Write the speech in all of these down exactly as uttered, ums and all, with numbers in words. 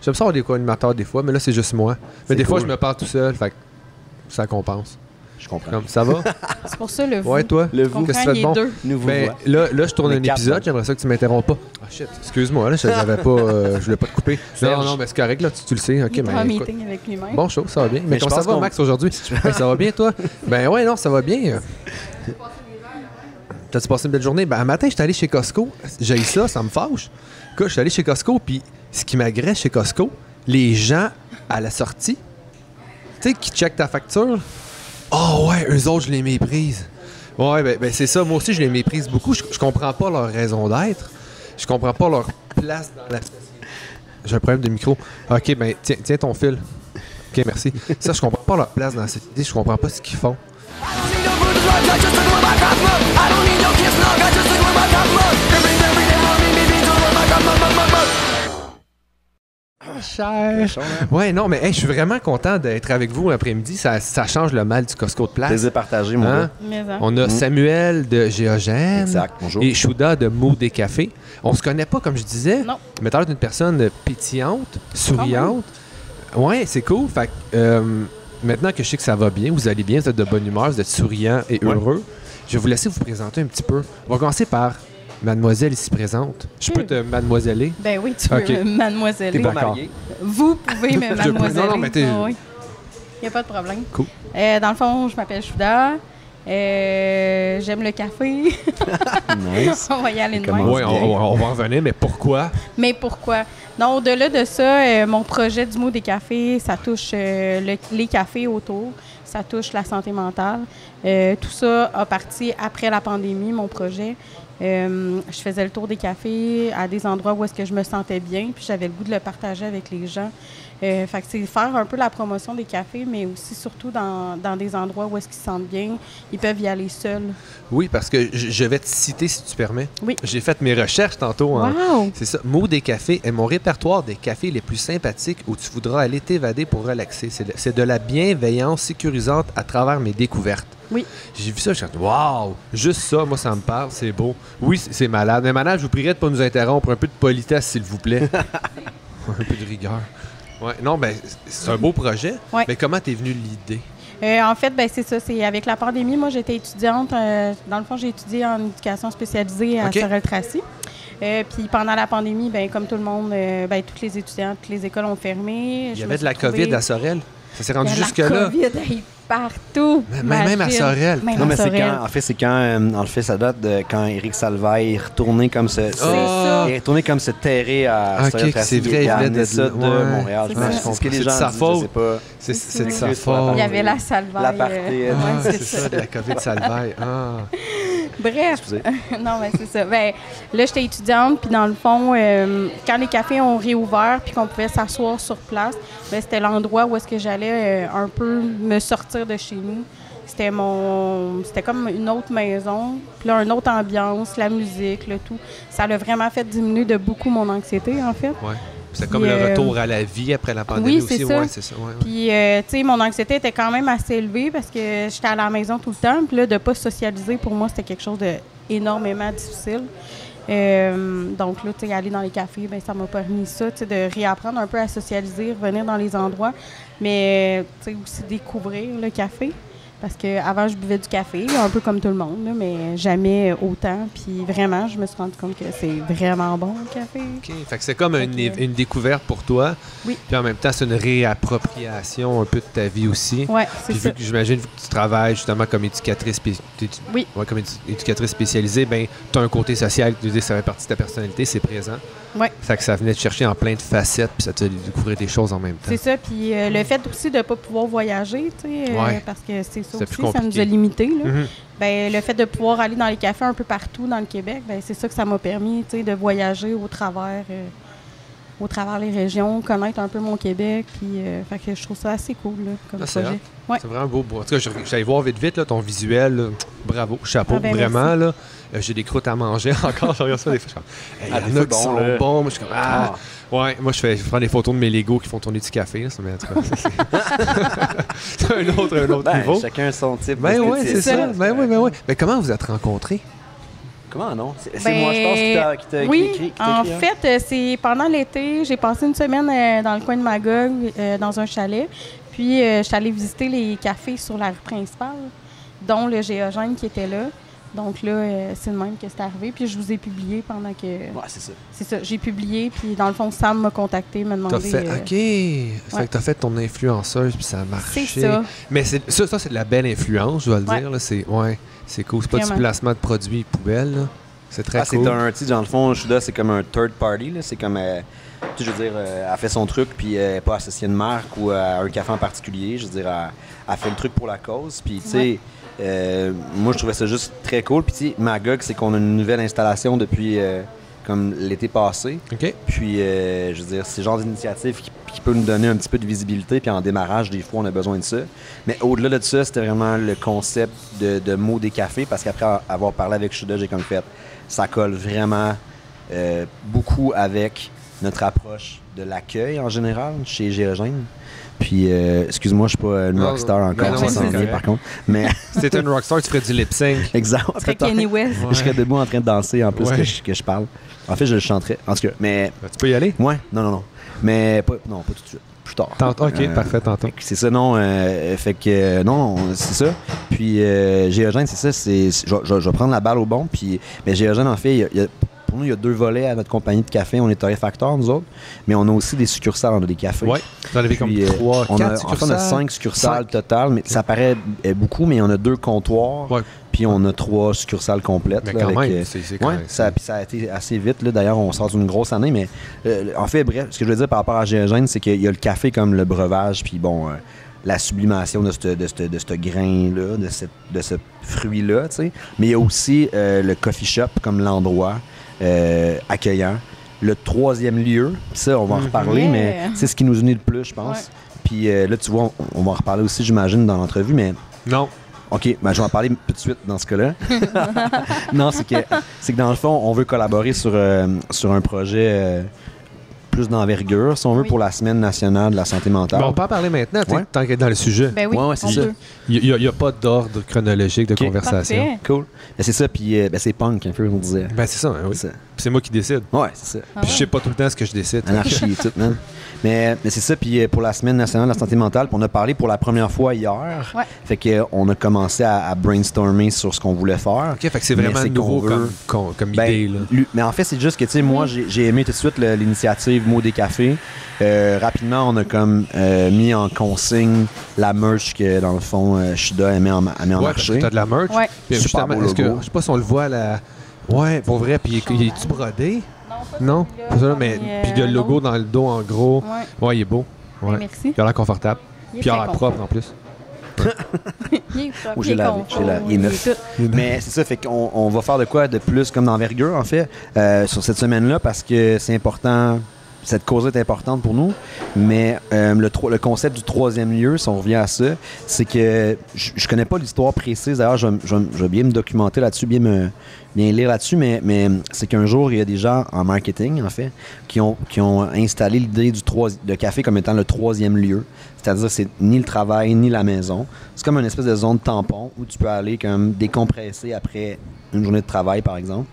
J'aime ça avoir des co-animateurs des fois, mais là, c'est juste moi. Mais des cool. fois, je me parle tout seul, fait que ça compense. Je comprends. Comme, ça va? C'est pour ça le vous. Ouais, toi? Le Je vous. Qu'est-ce que tu comprends, fais de il est bon? deux. Nous vous Ben, voit. là, là, je tourne Les un quatre, épisode, donc. j'aimerais ça que tu m'interrompes pas. Ah shit, excuse-moi, là, je n'avais pas. Euh, je voulais pas te couper. Serge. Non, non, mais c'est correct, là, tu, tu le sais. Ok, Il est mais. en écoute. meeting avec lui-même. Bon show, ça va bien. Mais, Mais je comment ça pense va, qu'on- Max, aujourd'hui? Ben, ça va bien, toi? Ben ouais, non, ça va bien. T'as-tu passé une belle journée? Ben, un matin, j'étais allé chez Costco. J'ai eu ça, ça me fâche. Écoute, je suis allé chez Costco, puis ce qui m'agresse chez Costco, les gens à la sortie, tu sais, qui checkent ta facture. Oh ouais, eux autres, je les méprise. Ouais, ben, ben c'est ça. Moi aussi, je les méprise beaucoup. Je, je comprends pas leur raison d'être. Je comprends pas leur place dans la société. J'ai un problème de micro. OK, ben tiens, tiens ton fil. OK, merci. Ça, je comprends pas leur place dans la société. Je comprends pas ce qu'ils font. Cher. Ouais, non, mais hey, je suis vraiment content d'être avec vous l'après-midi. Ça, ça change le mal du Costco de place. Plaisir partagé, mon Hein? gars. Mais, hein. On a Mm. Samuel de Géogène Exact, bonjour. et Chouda de Mots des Cafés. On se connaît pas, comme je disais, Non. mais t'as l'air d'une personne pétillante, souriante. Ouais, c'est cool. Fait que, euh, maintenant que je sais que ça va bien, vous allez bien, vous êtes de bonne humeur, vous êtes souriant et Ouais. heureux, je vais vous laisser vous présenter un petit peu. On va commencer par Mademoiselle ici présente. Je peux Hmm. te mademoiseller? Ben oui, tu peux Ok. me mademoiselle. T'es pas D'accord. marié? Vous pouvez me Je peux- mademoiselle. non, non, mais t'es- Il n'y a pas de problème. Cool. Euh, dans le fond, je m'appelle Chouda. Euh, J'aime le café. Nice. On va y aller de Comment- même. Oui, on, on- on va en revenir, mais pourquoi? Mais pourquoi? Non, au-delà de ça, euh, mon projet du mot des cafés, ça touche euh, le- les cafés autour, ça touche la santé mentale. Euh, tout ça a parti après la pandémie, mon projet. Euh, je faisais le tour des cafés à des endroits où est-ce que je me sentais bien, puis j'avais le goût de le partager avec les gens. Euh, fait que c'est faire un peu la promotion des cafés, mais aussi surtout dans, dans des endroits où est-ce qu'ils se sentent bien. Ils peuvent y aller seuls. Oui, parce que je je vais te citer, si tu permets. Oui. J'ai fait mes recherches tantôt. en- Wow! C'est ça. Mots des cafés est mon répertoire des cafés les plus sympathiques où tu voudras aller t'évader pour relaxer. C'est de, c'est de la bienveillance sécurisante à travers mes découvertes. Oui. J'ai vu ça, je me suis dit, waouh! Juste ça, moi, ça me parle, c'est beau. Oui, c'est c'est malade. Mais madame, je vous prierai de ne pas nous interrompre. Un peu de politesse, s'il vous plaît. Un peu de rigueur. Ouais, non, ben, c'est un beau projet. Ouais. Mais comment t'es venue l'idée? Euh, en fait, ben, c'est ça. C'est avec la pandémie, moi, j'étais étudiante. euh, dans le fond, j'ai étudié en éducation spécialisée à OK. Sorel-Tracy. Euh, puis pendant la pandémie, ben, comme tout le monde, euh, ben, tous les étudiants, toutes les écoles ont fermé. Il Je y me avait de suis la retrouvée- COVID à Sorel. Ça s'est Il y rendu a de la jusque-là. COVID hey, partout. Même- même à imagine. Sorel. Même Non, à mais c'est Sorel. quand, en fait, c'est quand, euh, en fait, ça date de quand Éric Salvaille est retourné comme se, se- Ah! il est retourné comme se terrer à Ok, Sorel-Tracy. c'est vrai, il il a venait amené de- ça de ouais. Montréal. C'est Je ça. pense. Je C'est ce que les c'est de gens sa disent, faute. je sais pas. C'est C'est c'est de ça. sa Il faute. Il y avait la salvaille. L'aparté, euh, euh, Ah, ouais, c'est ça, de la COVID Salvaille. Ah. Bref, Excusez. non, mais c'est ça. Ben, là, j'étais étudiante, puis dans le fond, euh, quand les cafés ont réouvert, puis qu'on pouvait s'asseoir sur place, ben, c'était l'endroit où est-ce que j'allais euh, un peu me sortir de chez nous. C'était mon, c'était comme une autre maison, puis là, une autre ambiance, la musique, le tout. Ça l'a vraiment fait diminuer de beaucoup mon anxiété, en fait. Ouais. C'est Puis, comme le euh, retour à la vie après la pandémie oui, c'est aussi. ça. Ouais, c'est ça. Ouais, ouais. Puis, euh, tu sais, mon anxiété était quand même assez élevée parce que j'étais à la maison tout le temps. Puis là, de ne pas socialiser, pour moi, c'était quelque chose d'énormément difficile. Euh, donc là, tu sais, aller dans les cafés, ben, ça m'a permis ça, tu sais, de réapprendre un peu à socialiser, revenir dans les endroits, mais tu sais, aussi découvrir le café. Parce qu'avant, je buvais du café, un peu comme tout le monde, là, mais jamais autant. Puis vraiment, je me suis rendu compte que c'est vraiment bon, le café. OK. Fait que c'est comme Fait une, que- une découverte pour toi. Oui. Puis en même temps, c'est une réappropriation un peu de ta vie aussi. Ouais, c'est Puis ça. vu que j'imagine vu que tu travailles justement comme éducatrice, spé- t'es- Oui. ouais, comme édu- éducatrice spécialisée, ben tu as un côté social, tu dis, ça fait partie de ta personnalité, c'est présent. Ouais. Fait que ça venait te chercher en plein de facettes, puis ça te fait découvrir des choses en même temps. C'est ça, puis euh, le fait aussi de ne pas pouvoir voyager, tu sais, euh, Ouais. parce que c'est ça C'est aussi, plus ça nous compliqué. a limités. Là. Mhm. Ben, le fait de pouvoir aller dans les cafés un peu partout dans le Québec, ben, c'est ça que ça m'a permis, tu sais, de voyager au travers, euh, au travers les régions, connaître un peu mon Québec, puis euh, fait que je trouve ça assez cool là, comme Ah, c'est projet. Ouais. C'est vraiment beau. En tout cas, je- j'allais voir vite vite là, ton visuel. là. Bravo, chapeau, Ah ben, vraiment. Là. Euh, j'ai des croûtes à manger encore. Je regarde ça des fois. Je suis comme, hey, Ah, il des y en a fois, qui bon, sont là. bons. Moi, je suis comme, ah. Ouais, moi, je, fais, je prends des photos de mes Legos qui font tourner du café. Là, ça, mais en tout cas, ça, c'est c'est un autre, un autre Ben, niveau. chacun son type. Ben oui, d'esthétique. c'est ça. Ben oui, ben oui. Mais comment vous êtes rencontrés? Comment non? C'est c'est Ben, moi, je pense, qui t'a qui t'a- qui oui, écrit. qui t'a en écrit, hein? fait, euh, c'est pendant l'été, j'ai passé une semaine euh, dans le coin de Magog, euh, dans un chalet. Puis, euh, je suis allée visiter les cafés sur la rue principale, dont le Géogène qui était là. Donc là, euh, c'est le même que c'est arrivé. Puis, je vous ai publié pendant que... Ouais, c'est ça. C'est ça, j'ai publié. Puis, dans le fond, Sam m'a contacté, m'a demandé... T'as fait, euh, OK. Fait ouais. que t'as fait ton influenceuse, puis ça a marché. C'est ça. Mais c'est, ça, ça c'est de la belle influence, je dois le Ouais. dire. Là. C'est, ouais, c'est cool. C'est pas Vraiment. du placement de produits poubelles. Là. C'est très Ah, cool. c'est un, tu sais, dans le fond, Shuda, c'est comme un third party, là. C'est comme, euh, tu sais, je veux dire, euh, elle fait son truc, puis elle n'est pas associée à une marque ou à un café en particulier. Je veux dire, elle, elle fait le truc pour la cause. Puis, tu sais, Ouais. euh, moi, je trouvais ça juste très cool. Puis, tu sais, Magog, c'est qu'on a une nouvelle installation depuis, euh, comme l'été passé. OK. Puis, euh, je veux dire, c'est le genre d'initiative qui, qui peut nous donner un petit peu de visibilité. Puis, en démarrage, des fois, on a besoin de ça. Mais au-delà de ça, c'était vraiment le concept de, de mots des cafés. Parce qu'après avoir parlé avec Shuda, j'ai comme fait, ça colle vraiment euh, beaucoup avec notre approche de l'accueil en général chez Géogène. Puis, euh, excuse-moi, je suis pas une Non, rockstar non, encore, non, ça c'est s'en vient correct. par contre. Mais, Si t'étais une rockstar, tu ferais du lip sync. exemple, C'est Kanye West. je serais debout en train de danser en plus Ouais. que, je, que je parle. En fait, je le chanterais. En tout cas, mais, Tu peux y aller? ouais, non, non, non. Mais, pas, non, pas tout de suite. Plus tard. Tantôt, OK, Euh, parfait, tantôt. Fait que c'est ça, non. euh, fait que, euh, non, on- c'est ça. Puis, euh, Géogène, c'est ça. C'est, c'est- je, je- je vais prendre la balle au bon. Puis, mais Géogène, en fait, il y a- il y a- pour nous, il y a deux volets à notre compagnie de café. On est torréfacteur, nous autres. Mais on a aussi des succursales. On a des cafés. Ouais. T'en avais comme Puis, euh, trois, on a, quatre en fait, on a succursales. cinq succursales Cinq. totales. Mais ça paraît euh, beaucoup, mais on a deux comptoirs. Ouais. Puis, on a trois succursales complètes. Mais là, quand avec, même, euh, c'est, c'est quand Ouais, même. ça, puis ça a été assez vite. Là. D'ailleurs, on sort d'une grosse année. Mais euh, en fait, bref, ce que je veux dire par rapport à Géogène, c'est qu'il y a le café comme le breuvage. Puis bon, euh, la sublimation de ce de ce- de ce grain-là, de, cette- de ce fruit-là. tu sais. Mais il y a aussi euh, le coffee shop comme l'endroit euh, accueillant. Le troisième lieu, ça, on va en Mhm. reparler, Yeah. mais c'est ce qui nous unit le plus, je pense. Ouais. Puis euh, là, tu vois, on, on va en reparler aussi, j'imagine, dans l'entrevue, mais Non. OK, ben, je vais en parler tout de suite dans ce cas-là. non, c'est que, c'est que dans le fond, on veut collaborer sur, euh, sur un projet euh, plus d'envergure, si on veut, Oui. pour la Semaine nationale de la santé mentale. Mais on peut en parler maintenant, tu sais, Ouais. tant qu'être dans le sujet. Ben oui, Ouais, ouais, c'est on ça. peut. Il n'y a, a pas d'ordre chronologique de Ok. conversation. Parfait. Cool. Ben, c'est ça, puis euh, ben, c'est punk, un peu, on disait. Ben, c'est ça, hein, oui. C'est ça. Puis c'est moi qui décide. Ouais, c'est ça. Ah Puis je ouais. sais pas tout le temps ce que je décide. Anarchie et tout, man. Mais, mais c'est ça, puis euh, pour la Semaine nationale de la santé mentale, puis on a parlé pour la première fois hier. Ouais. Fait qu'on a commencé à, à brainstormer sur ce qu'on voulait faire. OK, fait que c'est Mais vraiment c'est nouveau qu'on comme, veut- comme, comme Ben, idée. Là. lui- mais en fait, c'est juste que, tu sais, moi, j'ai j'ai aimé tout de suite le- l'initiative Mots des cafés. Euh, rapidement, on a comme euh, mis en consigne la merch que, dans le fond, euh, Shuda a mis en, a mis en Ouais, parce marché. que t'as de la merch. Ouais. Puis Super justement, beau est-ce que, logo. je sais pas si on le voit à la... Ouais, pour vrai. Puis il, il est-tu brodé? Non, pas ça, mais puis il y a le logo dans le dos en gros. Ouais. Ouais, il est beau. Ouais. Merci. Il a l'air confortable. Il est Puis il a très l'air propre en plus. Il est propre, Ou il j'ai est lavé, confort, j'ai lavé, il est il neuf. est tout. Mais c'est ça, fait qu'on on va faire de quoi de plus comme d'envergure, en fait, euh, sur cette semaine-là, parce que c'est important, cette cause est importante pour nous. Mais euh, le, tro- le concept du troisième lieu, si on revient à ça, c'est que je je connais pas l'histoire précise. D'ailleurs, je, vais- je, vais- je vais bien me documenter là-dessus, bien me bien lire là-dessus, mais, mais c'est qu'un jour, il y a des gens en marketing, en fait, qui ont, qui ont installé l'idée du troi- de café comme étant le troisième lieu. C'est-à-dire, c'est ni le travail, ni la maison. C'est comme une espèce de zone tampon où tu peux aller comme décompresser après une journée de travail, par exemple.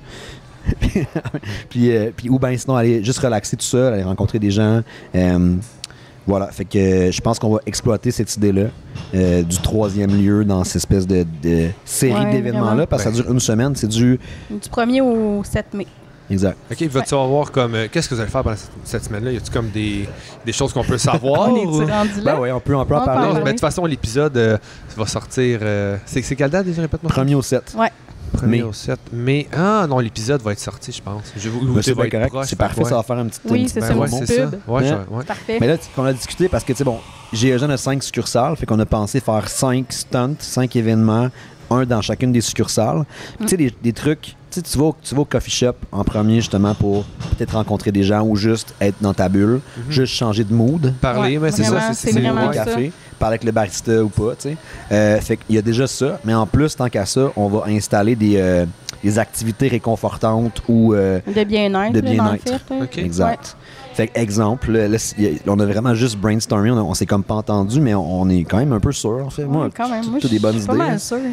puis, euh, puis, ou bien sinon, aller juste relaxer tout seul, aller rencontrer des gens. Euh, voilà, fait que euh, je pense qu'on va exploiter cette idée-là euh, du troisième lieu dans cette espèce de, de série Ouais, d'événements-là, vraiment. parce que ça dure une semaine, c'est du... Du premier au sept mai. Exact. OK, vas-tu avoir comme... euh, qu'est-ce que vous allez faire pendant cette, cette semaine-là? Y a-tu comme des, des choses qu'on peut savoir? On ou- est-tu rendu là? Ben oui, on peut, on peut en On parler. Non, parle. mais de toute façon, l'épisode euh, va sortir... euh, c'est, c'est quelle date déjà? Répète-moi. Premier au sept. Ouais. Premier mai. au sept mai. Ah non, l'épisode va être sorti, je pense. Je, ou, Ben, c'est va bien être correct. proche, C'est fait que parfait, ouais. ça va faire un petit Oui, un petit c'est Ben ça, ouais, une c'est petite ça. pub. Ouais, Ouais. je- ouais. Parfait. Mais là, on a discuté parce que, tu sais, bon, Géogène a cinq succursales, fait qu'on a pensé faire cinq stunts, cinq événements, un dans chacune des succursales. Puis, tu sais, des, des trucs, tu sais, tu vas, au- tu vas au coffee shop en premier, justement, pour peut-être rencontrer des gens ou juste être dans ta bulle, juste changer de mood. Parler, Ouais, mais c'est vraiment, ça. c'est C'est vraiment le ça. café, parler avec le barista ou pas, tu sais. Euh, fait qu'il y a déjà ça, mais en plus, tant qu'à ça, on va installer des, euh, des activités réconfortantes ou... euh, De bien-être, De là, dans le bien-être. fait. là. OK. Exact. Fait que, exemple, là, là, il y a- on a vraiment juste brainstormé, on, a- on s'est comme pas entendu, mais on, on est quand même un peu sûr, en fait. Ouais, Moi, quand même. tout- Moi, tout je des bonnes suis pas idées. mal sûre.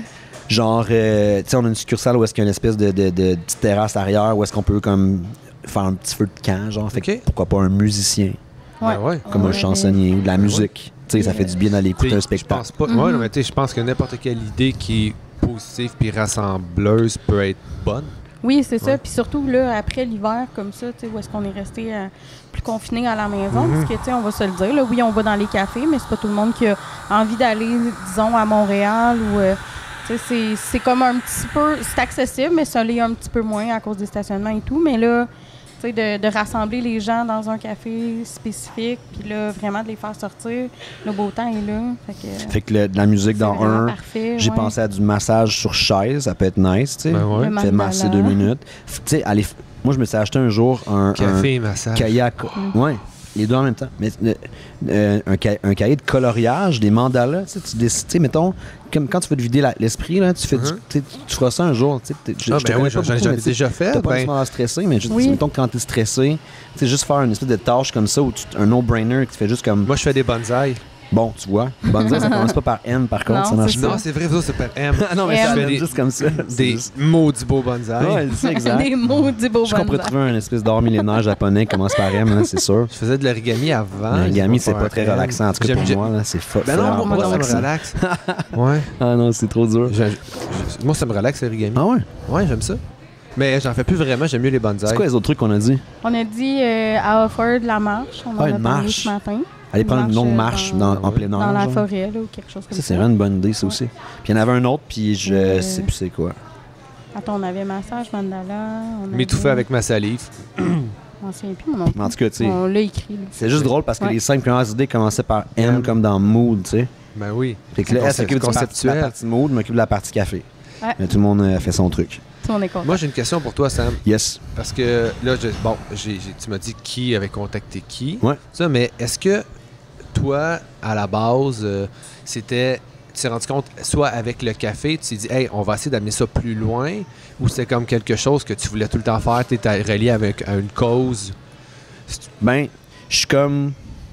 Genre, euh, tu sais, on a une succursale où est-ce qu'il y a une espèce de, de, de petite terrasse arrière où est-ce qu'on peut comme faire un petit feu de camp, genre. Fait que Ok. pourquoi pas un musicien, Ben ouais. comme Ouais, un chansonnier ou de la Ouais. musique. Tu sais, ça fait du bien d'aller écouter T'sais, un Je spectacle. pense pas. Mhm. Ouais, non, mais tu sais, je pense que n'importe quelle idée qui est positive puis rassembleuse peut être bonne. Oui, c'est ça. Ouais. Puis surtout, là, après l'hiver, comme ça, tu sais, où est-ce qu'on est resté euh, plus confiné à la maison. Mhm. Parce que, tu sais, on va se le dire, là, oui, on va dans les cafés, mais c'est pas tout le monde qui a envie d'aller, disons, à Montréal ou... euh, tu sais, c'est, c'est comme un petit peu... C'est accessible, mais ça l'est un petit peu moins à cause des stationnements et tout. Mais là, tu sais, de, de rassembler les gens dans un café spécifique, puis là, vraiment de les faire sortir, le beau temps est là. Fait que, Fait que le- de la musique c'est dans vraiment un, parfait, j'ai ouais. pensé à du massage sur chaise, ça peut être nice, tu sais. Ben ouais. Le Fait mandala. masser deux minutes. F- Tu sais, aller f- moi, je me suis acheté un jour un, Café, un massage. kayak. Mm. Ouais, les deux en même temps. Mais euh, euh, un, ca- un cahier de coloriage, des mandalas, tu sais, tu décides, tu sais, mettons, comme quand tu veux te vider la- l'esprit, là, tu fais du- Mhm. tu sais, tu feras ça un jour, tu sais. t'es- je- Ah, je te ben connais oui, pas j'en beaucoup, j'en mais ai tu sais, déjà fait. t'as pas Ben, nécessairement l'air stressé, mais juste, Oui. mettons que quand t'es stressé, tu sais, juste faire une espèce de tâche comme ça, où tu, un no-brainer, que tu fais juste comme, moi, je fais des bonsaïs. bon, tu vois, bonne ça commence pas par N, par contre, Non, ça marche c'est pas. Non, c'est vrai, vous, c'est pas M. Ah non, mais M. ça Je fais donne des- juste comme ça. c'est Des juste- maudits beaux bonsaïs. Ouais, c'est exact. Des mots du beau Je crois qu'on pourrait bonsaï. trouver un espèce d'art millénaire japonais qui commence par M, là, c'est sûr. Je faisais de l'origami avant. L'origami, c'est faire pas très un M. relaxant. En tout cas, J'aime- pour j'aime- moi, là, c'est fa- Ben non, vraiment moi, pas moi, ça me relaxant. relaxe. Ouais. Ah non, c'est trop dur. Je- je- moi, ça me relaxe, l'origami. Ah ouais? Ouais, j'aime ça. Mais j'en fais plus vraiment, j'aime mieux les bonsaïs. C'est quoi les autres trucs qu'on a dit? On a dit euh, à offrir de la marche. On en Ah, a une parlé marche. ce matin. Aller prendre une longue euh, marche dans, en plein air. dans la genre. forêt là, ou quelque chose comme Ça, ça. c'est vraiment une bonne idée, ça Ouais. aussi. Puis il y en avait un autre, puis je Euh, sais plus c'est quoi. Attends, on avait massage, mandala. On M'étouffer avait- avec ma salive. On s'en souvient plus, mon nom. Mais en tout cas, tu sais, On l'a écrit. là. c'est juste drôle parce que Ouais. les cinq premières idées commençaient par M M. comme dans mood, tu sais. Ben oui. Fait que là, elle s'occupe de la partie- conceptuel. la partie mood, m'occupe de la partie café. Ouais. Mais tout le monde a fait son truc. Tout le monde est content. Moi, j'ai une question pour toi, Sam. Yes. Parce que là, je- bon, j'ai- j'ai- tu m'as dit qui avait contacté qui. Ouais. Ça, mais est-ce que toi, à la base, euh, c'était. Tu t'es rendu compte, soit avec le café, tu t'es dit, hey, on va essayer d'amener ça plus loin, ou c'était comme quelque chose que tu voulais tout le temps faire, tu étais relié avec à une cause? Ben, je suis comme.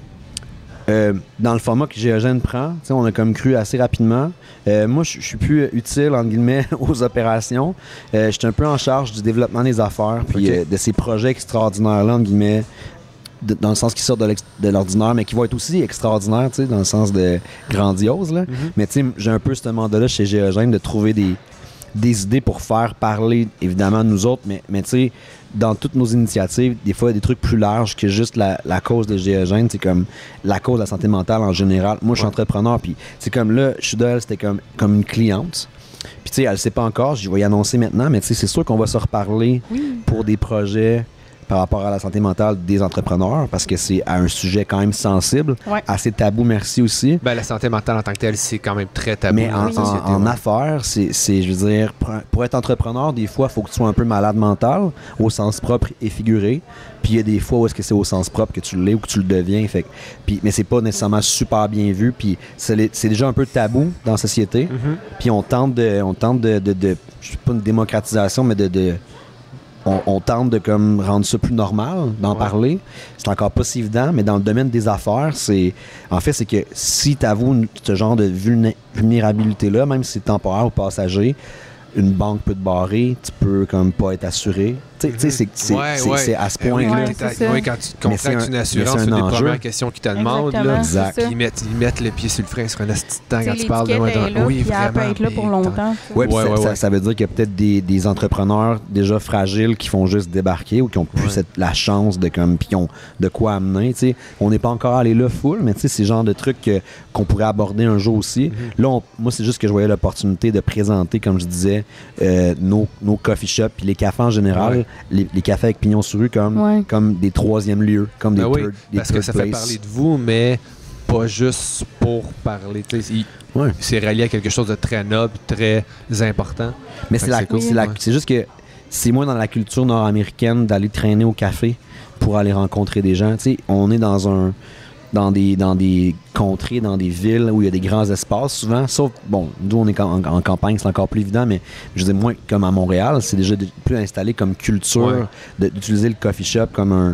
euh, dans le format que Géogène prend, tu sais, on a comme cru assez rapidement. Euh, moi, je je suis plus utile, entre guillemets, aux opérations. Euh, je suis un peu en charge du développement des affaires, puis Ok. euh, de ces projets extraordinaires-là, entre guillemets, de- dans le sens qui sortent de l'ex- de l'ordinaire, mais qui vont être aussi extraordinaires, tu sais, dans le sens de grandiose, là. Mais tu sais, j'ai un peu ce mandat-là chez Géogène de trouver des, des idées pour faire parler, évidemment, nous autres, mais, mais tu sais, dans toutes nos initiatives, des fois, il y a des trucs plus larges que juste la, la cause de Géogène. C'est comme la cause de la santé mentale en général. Moi, je suis Ouais. entrepreneur, puis c'est comme là, je suis d'elle, c'était comme, comme une cliente. Puis tu sais, elle le sait pas encore, je vais y annoncer maintenant, mais tu sais, c'est sûr qu'on va se reparler Oui. pour des projets par rapport à la santé mentale des entrepreneurs, parce que c'est un sujet quand même sensible, Ouais. assez tabou, merci aussi. Ben, la santé mentale en tant que telle, c'est quand même très tabou Mais dans en, la société. en- en ouais. affaires, c'est, c'est, je veux dire, pour, pour être entrepreneur, des fois, il faut que tu sois un peu malade mental, au sens propre et figuré. Puis il y a des fois où est-ce que c'est au sens propre que tu l'es ou que tu le deviens. Fait, que- puis, mais c'est pas nécessairement super bien vu. Puis c'est, les- c'est déjà un peu tabou dans la société. Mhm. Puis on tente de, on tente de, de, de- je sais pas une démocratisation, mais de, de on, on tente de comme rendre ça plus normal, d'en Ouais. parler. C'est encore pas si évident, mais dans le domaine des affaires, c'est en fait c'est que si tu avoues ce genre de vulné- vulnérabilité-là, même si c'est temporaire ou passager, une banque peut te barrer, tu peux comme pas être assuré. Tu sais, tu sais, c'est, c'est, Ouais, c'est, ouais. c'est à ce Eh oui, point-là. Ouais, t'es à- c'est ça. oui, quand tu Mais c'est contractes un- une assurance, mais c'est c'est un une des enjeu. premières questions qu'ils te demandent. Exactement, Là. Exact. c'est ça. Ils mettent, ils mettent le pied sur le frein sur un asti de temps T'sais, quand tu parles de l'étiquette moi. est là, Oui, puis elle peut vraiment. être là pour mais longtemps. tu sais. Ouais, puis Ouais, ça, ouais, ça- ouais. ça veut dire qu'il y a peut-être des, des entrepreneurs déjà fragiles qui font juste débarquer ou qui ont plus Ouais. cette- la chance de comme puis qui ont de quoi amener. tu sais. On n'est pas encore allé là full, mais tu sais, c'est le genre de trucs que- qu'on pourrait aborder un jour aussi. Mm-hmm. Là, on- moi, c'est juste que je voyais l'opportunité de présenter, comme je disais, euh, nos, nos coffee shops puis les cafés en général, Ouais. les, les cafés avec pignon sur rue comme, Ouais. comme des troisièmes lieux, comme des Ben oui, third- des parce que third ça fait place. parler de vous, mais pas juste pour parler. Tu sais, il- Ouais. C'est relié à quelque chose de très noble, très important. Mais Fait c'est que la- c'est cool. c'est la- Ouais. c'est juste que c'est moins dans la culture nord-américaine d'aller traîner au café pour aller rencontrer des gens. Tu sais, on est dans un dans des dans des contrées, dans des villes où il y a des grands espaces souvent. Sauf bon, nous on est en, en campagne, c'est encore plus évident, mais je veux dire moins comme à Montréal, c'est déjà de- plus installé comme culture Ouais. de- d'utiliser le coffee shop comme un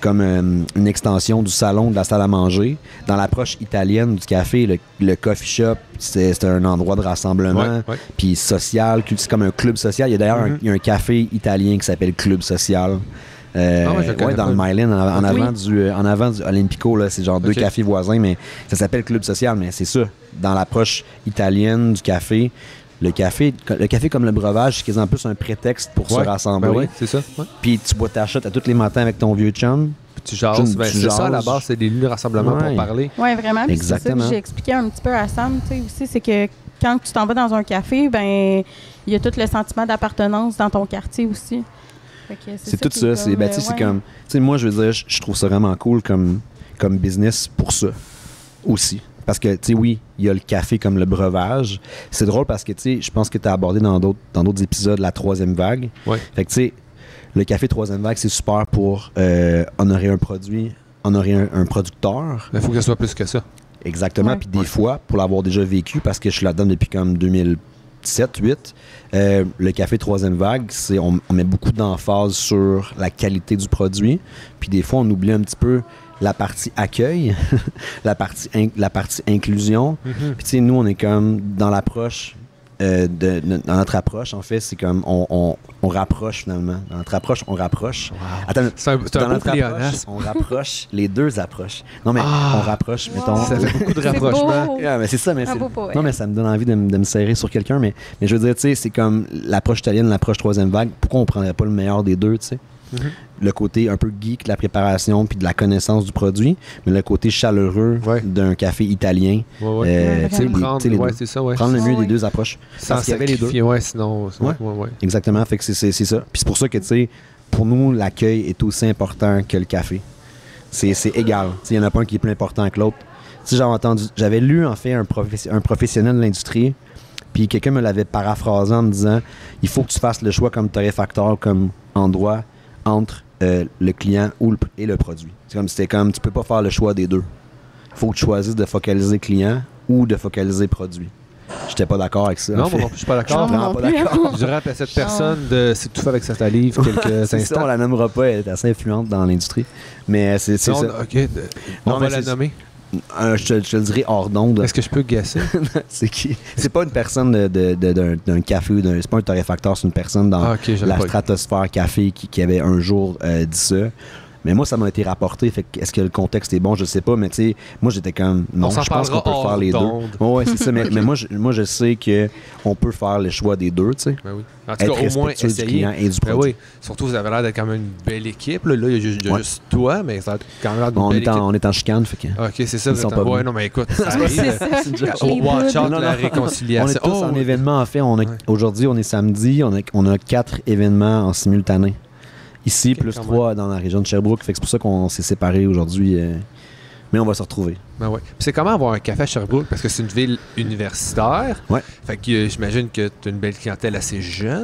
comme euh, une extension du salon, de la salle à manger. Dans l'approche italienne du café, le, le coffee shop, c'est, c'est un endroit de rassemblement, Ouais, ouais. puis social, c'est comme un club social. Il y a d'ailleurs Mm-hmm. un, il y a un café italien qui s'appelle Club Social. Euh, Ah ouais, je le connais ouais, dans pas. le Myland, en, en Oui. avant du, euh, en avant du Olympico, là, c'est genre deux Ok. cafés voisins, mais ça s'appelle Club Social, mais c'est ça. Dans l'approche italienne du café, le café, le café comme le breuvage, c'est quasiment plus un prétexte pour Ouais. se rassembler. Ben oui, c'est ça. Ouais. Puis tu bois ta shot à tous les matins avec ton vieux chum. Puis tu jases. Tu- Ben, tu c'est ça, à la jases. base, c'est des lieux de rassemblement Ouais. pour parler. Oui, vraiment. Puis c'est ça Exactement. que j'ai expliqué un petit peu à Sam, tu sais, aussi, c'est que quand tu t'en vas dans un café, ben il y a tout le sentiment d'appartenance dans ton quartier aussi. Fait que C'est tout qui ça. est C'est, comme, ben, tu sais, euh, c'est ouais. comme. Tu sais, moi, je veux dire, je, je trouve ça vraiment cool comme, comme business pour ça aussi. Parce que, tu sais, oui, il y a le café comme le breuvage. C'est drôle parce que, tu sais, je pense que tu as abordé dans d'autres, dans d'autres épisodes la troisième vague. Ouais. Fait que, tu sais, le café troisième vague, c'est super pour euh, honorer un produit, honorer un, un producteur. Il faut que ce soit plus que ça. Exactement. Ouais. Puis des fois, pour l'avoir déjà vécu, parce que je suis là-dedans depuis comme deux mille sept huit, euh, le café troisième vague, c'est on, on met beaucoup d'emphase sur la qualité du produit. Puis des fois, on oublie un petit peu la partie accueil, la partie in- la partie inclusion. Puis tu sais, nous, on est comme dans l'approche. Euh, de, de- dans notre approche, en fait, c'est comme on, on, on rapproche finalement. Dans notre approche, on rapproche. Attends, C'est un, c'est dans un beau notre approche, pléonasme. on rapproche les deux approches. Non, mais Ah. on rapproche, Wow. mettons. Ça fait beaucoup de C'est rapprochements. beau. Ah, mais c'est ça, mais Un c'est- beau poète. non, mais ça me donne envie de, me- de me serrer sur quelqu'un, mais, mais je veux dire, tu sais, c'est comme l'approche italienne, l'approche troisième vague. Pourquoi on prendrait pas le meilleur des deux, tu sais? Mhm. Le côté un peu geek de la préparation puis de la connaissance du produit, mais le côté chaleureux Ouais. d'un café italien. Ouais, ouais. Euh, Ouais, tu sais, les- Prendre, tu sais, les ouais, deux. c'est ça, ouais. Prendre le mieux Ouais, des ouais. deux approches. Sans Parce qu'il y avait les deux. sacrifier, ouais, sinon... Ouais. Ouais, ouais, ouais. Exactement, fait que c'est, c'est, c'est ça. Puis c'est pour ça que, tu sais, pour nous, l'accueil est aussi important que le café. C'est, c'est égal. Tu sais, il n'y en a pas un qui est plus important que l'autre. Tu sais, j'avais entendu, j'avais lu, en fait, un, professe- un professionnel de l'industrie, puis quelqu'un me l'avait paraphrasé en me disant il faut que tu fasses le choix comme torréfacteur, comme endroit entre euh, le client ou le, et le produit. C'est comme, c'était comme, tu peux pas faire le choix des deux. Il faut que tu choisisses de focaliser client ou de focaliser produit. J'étais pas d'accord avec ça. en Non, fait. moi non plus, je suis pas Non, d'accord. vraiment non pas plus. d'accord. Je dirais à cette personne de s'étouffer avec sa salive quelques C'est ça, on instants. la nommera pas, elle est assez influente dans l'industrie. Mais c'est, c'est Non, ça. OK, de- on Non, va mais la c'est- nommer. Euh, je, te, je te le dirai hors d'onde. Est-ce que je peux guesser? c'est qui? C'est pas une personne de, de- de- d'un, d'un café ou d'un. C'est pas un torréfacteur, c'est une personne dans Ah, OK, j'aurais la pas eu. stratosphère café qui, qui avait un jour euh, dit ça. Mais moi, ça m'a été rapporté. Fait que est-ce que le contexte est bon? Je sais pas. Mais tu sais, moi, j'étais comme. Non, On s'en je pense qu'on parlera peut faire hors les deux. d'onde. Ouais, ouais, c'est ça. Mais, mais moi, je, moi, je sais qu'on peut faire le choix des deux, tu sais. Ben oui. En tout Être cas, au moins, respectueux du essayer. client et du Ben produit. oui. Surtout, vous avez l'air d'être quand même une belle équipe. Là, Là, il y a juste, il y a Ouais. juste toi, mais ça a quand même l'air d'une On belle est, en, équipe. on est en chicane, fait que. Ah, OK, c'est ça. Ils vous sont êtes pas en- Ouais, venus. non, mais écoute, ça C'est arrive. ça. Oh, Les watch boules. out Non, la non. réconciliation. On est tous Oh, en oui. événement, en fait. On a, Ouais. Aujourd'hui, on est samedi. On a, on a quatre événements en simultané. Ici, Ok, plus quand trois dans la région de Sherbrooke. Fait que c'est pour ça qu'on s'est séparés aujourd'hui. euh, mais on va se retrouver. Ben ouais. Puis c'est comment avoir un café à Sherbrooke? Parce que c'est une ville universitaire. Ouais. Fait que euh, j'imagine que tu as une belle clientèle assez jeune.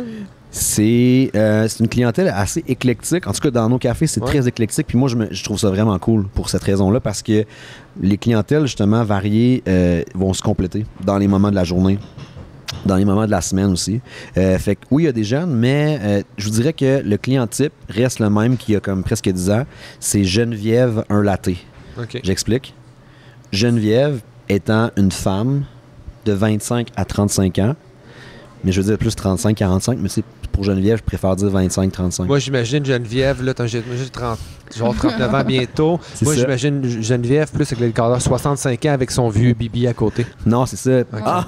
C'est euh, c'est une clientèle assez éclectique. En tout cas, dans nos cafés, c'est Ouais. très éclectique. Puis moi, je, me- je trouve ça vraiment cool pour cette raison-là parce que les clientèles, justement, variées euh, vont se compléter dans les moments de la journée. Dans les moments de la semaine aussi. Euh, fait que oui, il y a des jeunes, mais euh, je vous dirais que le client type reste le même qu'il y a comme presque dix ans. C'est Geneviève, un latte. OK. J'explique. Geneviève étant une femme de vingt-cinq à trente-cinq ans, mais je veux dire plus trente-cinq à quarante-cinq, mais c'est pour Geneviève, je préfère dire vingt-cinq à trente-cinq. Moi, j'imagine Geneviève, là, t'as- j'ai j'ai trente, genre trente-neuf ans bientôt. C'est Moi, ça. j'imagine Geneviève plus avec le cadre soixante-cinq ans avec son vieux Bibi à côté. Non, c'est ça. Ah!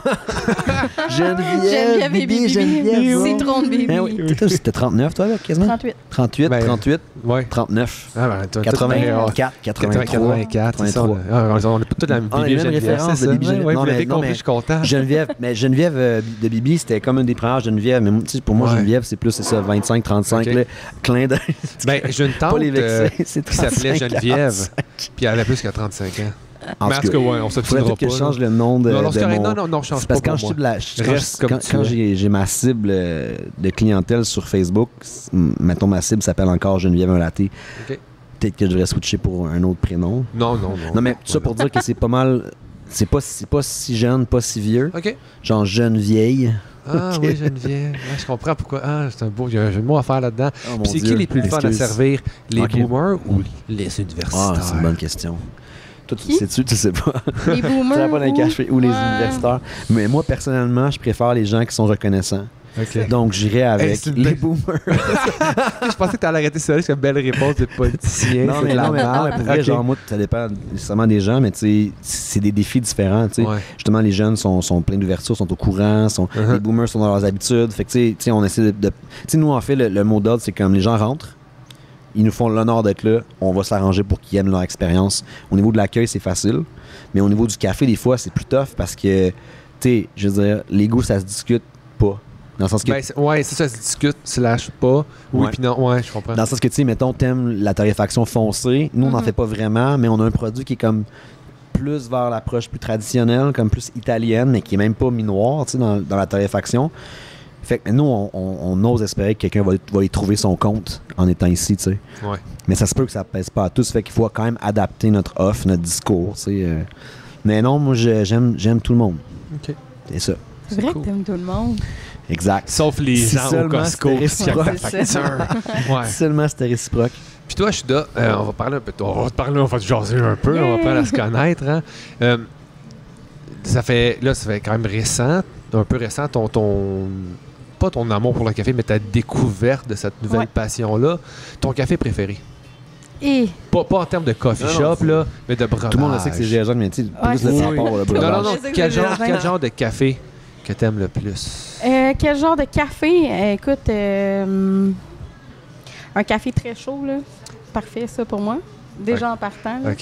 Geneviève, Geneviève et Bibi, Bibi. Geneviève. Citron de Bibi. Ben oui. Toi, C'était trente-neuf, toi, là, quasiment? trente-huit. trente-huit, Ben, trente-huit, Ouais. trente-neuf, Ah, ben, toi, quatre-vingt-quatre, quatre-vingt-trois, quatre-vingt-quatre, c'est ça. On quatre-vingt-trois. a- on est tous dans la On a les Bibi mêmes Geneviève, références c'est de ça? Bibi Ouais, Geneviève. ouais, Non, vous mais- l'avez non, compris, mais- je suis content. Geneviève, mais Geneviève euh, de Bibi, c'était comme une des premières Geneviève. Mais tu sais, pour moi, Ouais. Geneviève, c'est plus c'est ça, vingt-cinq, trente-cinq. Ok. Là, clin d'œil. Ben, j'ai une tante Pas les euh, vexer, c'est qui s'appelait trente-cinq, Geneviève, quarante-cinq. puis elle avait plus que trente-cinq ans. En Mais en tout tout cas, ouais, on Faudrait s'obstinera peut-être pas. que je là. change le nom de, Non, non, de c'est correct. mon... Non, non, non, change C'est pas parce que quand pour je moi. suis de la... quand, Reste je- comme quand, tu quand es. j'ai, j'ai ma cible euh, de clientèle sur Facebook, c- mettons ma cible s'appelle encore Geneviève un latte. OK. Peut-être que je devrais switcher pour un autre prénom. Non, non, non. Non, mais tout ça pour dire que c'est pas mal... C'est pas, c'est pas si jeune, pas si vieux. OK. Genre jeune vieille. Ah Ok. oui, Geneviève. Ouais, je comprends pourquoi. Ah, c'est un beau, il y a un jeu de mots à faire là-dedans. Oh, mon Puis c'est qui Dieu. les plus fun à Excuse. servir? Les Ok. boomers ou les universitaires? Ah, c'est une bonne question. Toi, tu Qui? sais-tu, tu sais pas. Les boomers. Tu vas pas dans les ou- cafés ou les Ouais. universitaires. Mais moi, personnellement, je préfère les gens qui sont reconnaissants. OK. Donc, j'irai avec Hey, c'est une les belle- boomers. Je pensais que tu allais arrêter ça là, c'est une belle réponse de politicien. non, c'est mais, de la non, mais, non, mais merde. pour vrai, Ok. genre, moi, ça dépend nécessairement des gens, mais tu sais, c'est des défis différents, tu sais. Ouais. Justement, les jeunes sont, sont pleins d'ouverture, sont au courant, sont, Uh-huh. les boomers sont dans leurs habitudes. Fait que, tu sais, tu sais, on essaie de. de- tu sais, nous, en fait, le, le mot d'ordre, c'est comme les gens rentrent, ils nous font l'honneur d'être là, on va s'arranger pour qu'ils aiment leur expérience. Au niveau de l'accueil, c'est facile, mais au niveau du café, des fois, c'est plus tough parce que, tu sais, je veux dire, les goûts, ça se discute pas. Dans le sens que, Ben, c'est- ouais, c'est ça, ça se discute, tu lâches pas. Oui, Ouais. puis non, ouais, je comprends. dans le sens que, tu sais, mettons, t'aimes la torréfaction foncée. Nous, on n'en Mhm. fait pas vraiment, mais on a un produit qui est comme plus vers l'approche plus traditionnelle, comme plus italienne, mais qui est même pas mi-noir, tu sais, dans, dans la torréfaction. Fait que nous, on, on- on ose espérer que quelqu'un va, va y trouver son compte en étant ici, tu sais. Ouais. Mais ça se peut que ça pèse pas à tous, fait qu'il faut quand même adapter notre offre, notre discours, tu sais. euh. Mais non, moi, je- j'aime, j'aime tout le monde. OK. C'est ça. C'est vrai cool. que t'aimes tout le monde. Exact. Sauf les Si gens au seulement Costco c'était qui checkent ta réciproque. Ouais, c'est ça. facture. Ouais. Seulement c'était réciproque. Puis toi, Chida, euh, on va parler un peu. On va te parler, on va te jaser un peu, on va Yay! apprendre à se connaître. Hein. Euh, ça fait, là, ça fait quand même récent, un peu récent, ton, ton, pas ton amour pour le café, mais ta découverte de cette nouvelle Ouais. passion-là. Ton café préféré. Et Pas, pas en termes de coffee Non, non, shop, faut- là, mais de breuvage. Tout le monde le sait que c'est G G, mais tu sais, Ouais, plus c'est le ça. rapport au Non, breuvage. non, non. Je sais que Quel c'est genre, G G. quel genre de café que t'aimes le plus? euh, quel genre de café? Euh, écoute, euh, un café très chaud, là. Parfait, ça, pour moi. Déjà en partant. là. OK.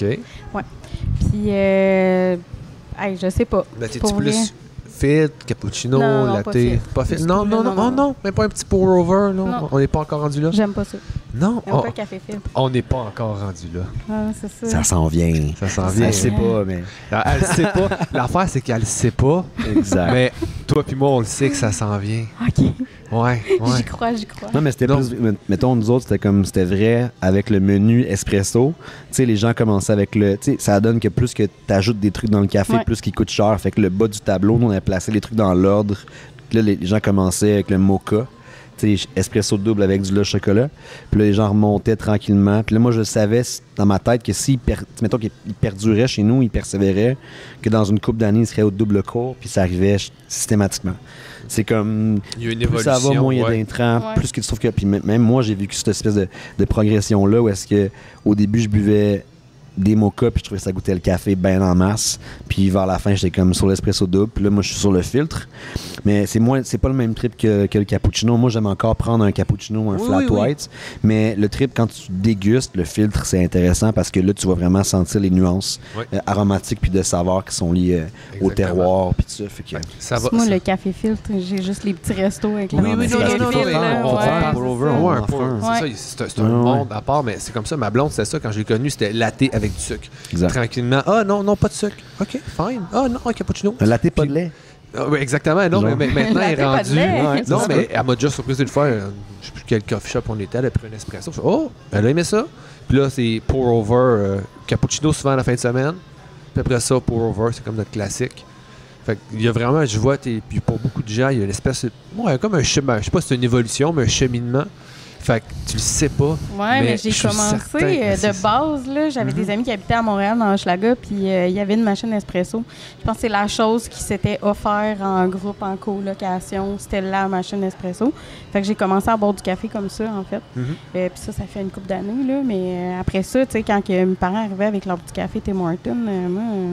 Puis, euh, hey, je sais pas. Ben, t'es-tu Pour plus vrai. fit, cappuccino, Non, non, latte? pas fit. Pas fit? Plus Non, cool, non, là, non, non, oh non. non, même pas un petit pour-over, non? Non. On n'est pas encore rendu là? J'aime pas ça. Non, J'aime on- pas le café filtre. on n'est pas encore rendu là. Ah, c'est ça. Ça s'en vient. Ça s'en Ça vient. Elle sait pas, mais. Elle elle sait pas. L'affaire, c'est qu'elle sait pas. Exact. Mais toi puis moi, on le sait que ça s'en vient. OK. Ouais, J'y ouais. crois, j'y crois. Non, mais c'était Non. plus. Mettons, nous autres, c'était comme. C'était vrai avec le menu espresso. Tu sais, les gens commençaient avec le. Tu sais, ça donne que plus que tu ajoutes des trucs dans le café, Ouais. plus qu'il coûte cher. Fait que le bas du tableau, nous, on a placé les trucs dans l'ordre. Puis là, les, les gens commençaient avec le mocha. Tu sais, espresso double avec du lait au chocolat. Puis là, les gens remontaient tranquillement. Puis là, moi, je savais s- dans ma tête que s'il per... mettons qu'il il perdurait chez nous, il persévérait, que dans une couple d'années, il serait au double cours. Puis ça arrivait ch- systématiquement. C'est comme. Il y a une Plus évolution. ça va, moins il y a ouais. d'intrants, Ouais. plus que tu trouves que. Puis m- même moi, j'ai vécu cette espèce de, de progression-là où est-ce que au début, je buvais des mochas, puis je trouvais que ça goûtait le café bien en masse. Puis vers la fin, j'étais comme sur l'espresso double. Puis là, moi, je suis sur le filtre. Mais c'est moins, c'est pas le même trip que, que le cappuccino. Moi, j'aime encore prendre un cappuccino ou un Oui, flat oui, oui. white. Mais le trip, quand tu dégustes, le filtre, c'est intéressant parce que là, tu vas vraiment sentir les nuances Ouais. euh, aromatiques puis de saveurs qui sont liées euh, au Exactement. terroir. Puis tout ça. Fait que, Ça va. Moi, ça- le café filtre, j'ai juste les petits restos avec Oui, la oui, petite non, non, café non, filtre, non, là. on Ouais, va faire pour c'est over, ça. on Ouais, va en pour- faire un. c'est Ouais. ça, c'est c'est un Ouais, ouais. monde à part, mais c'est comme ça. Ma blonde, c'était ça quand je l'ai connue, c'était latte avec du sucre. exact. Tranquillement. Ah non, non, pas de sucre. OK, fine. Ah non, un cappuccino. Un latte, pas de Puis- lait. Ah, oui, exactement. Non, Genre. mais, mais maintenant, elle est Latte, pas de rendue. lait. Ouais, Non, ça se mais peut. elle m'a déjà surpris une fois. euh, Je sais plus quel coffee shop on était. Elle a pris un espresso. Je fais, oh, elle a aimé ça. Puis là, c'est pour over. euh, cappuccino souvent à la fin de semaine. Puis après ça, pour over, c'est comme notre classique. Fait qu'il y a vraiment, je vois, t'es- puis pour beaucoup de gens, il y a une espèce de. Ouais, comme un chemin. Je sais pas si c'est une évolution, mais un cheminement. Fait que tu le sais pas. Ouais, mais, Mais j'ai je suis commencé certain que euh, c'est de ça. base. là, J'avais Mhm. des amis qui habitaient à Montréal, dans Hochelaga, puis euh, il y avait une machine espresso. Je pense que c'est la chose qui s'était offerte en groupe, en colocation. C'était la machine espresso. Fait que j'ai commencé à boire du café comme ça, en fait. Mhm. Euh, puis ça, ça fait une couple d'années. là. Mais euh, après ça, tu sais, quand que mes parents arrivaient avec leur petit café Tim Hortons, euh, moi... euh,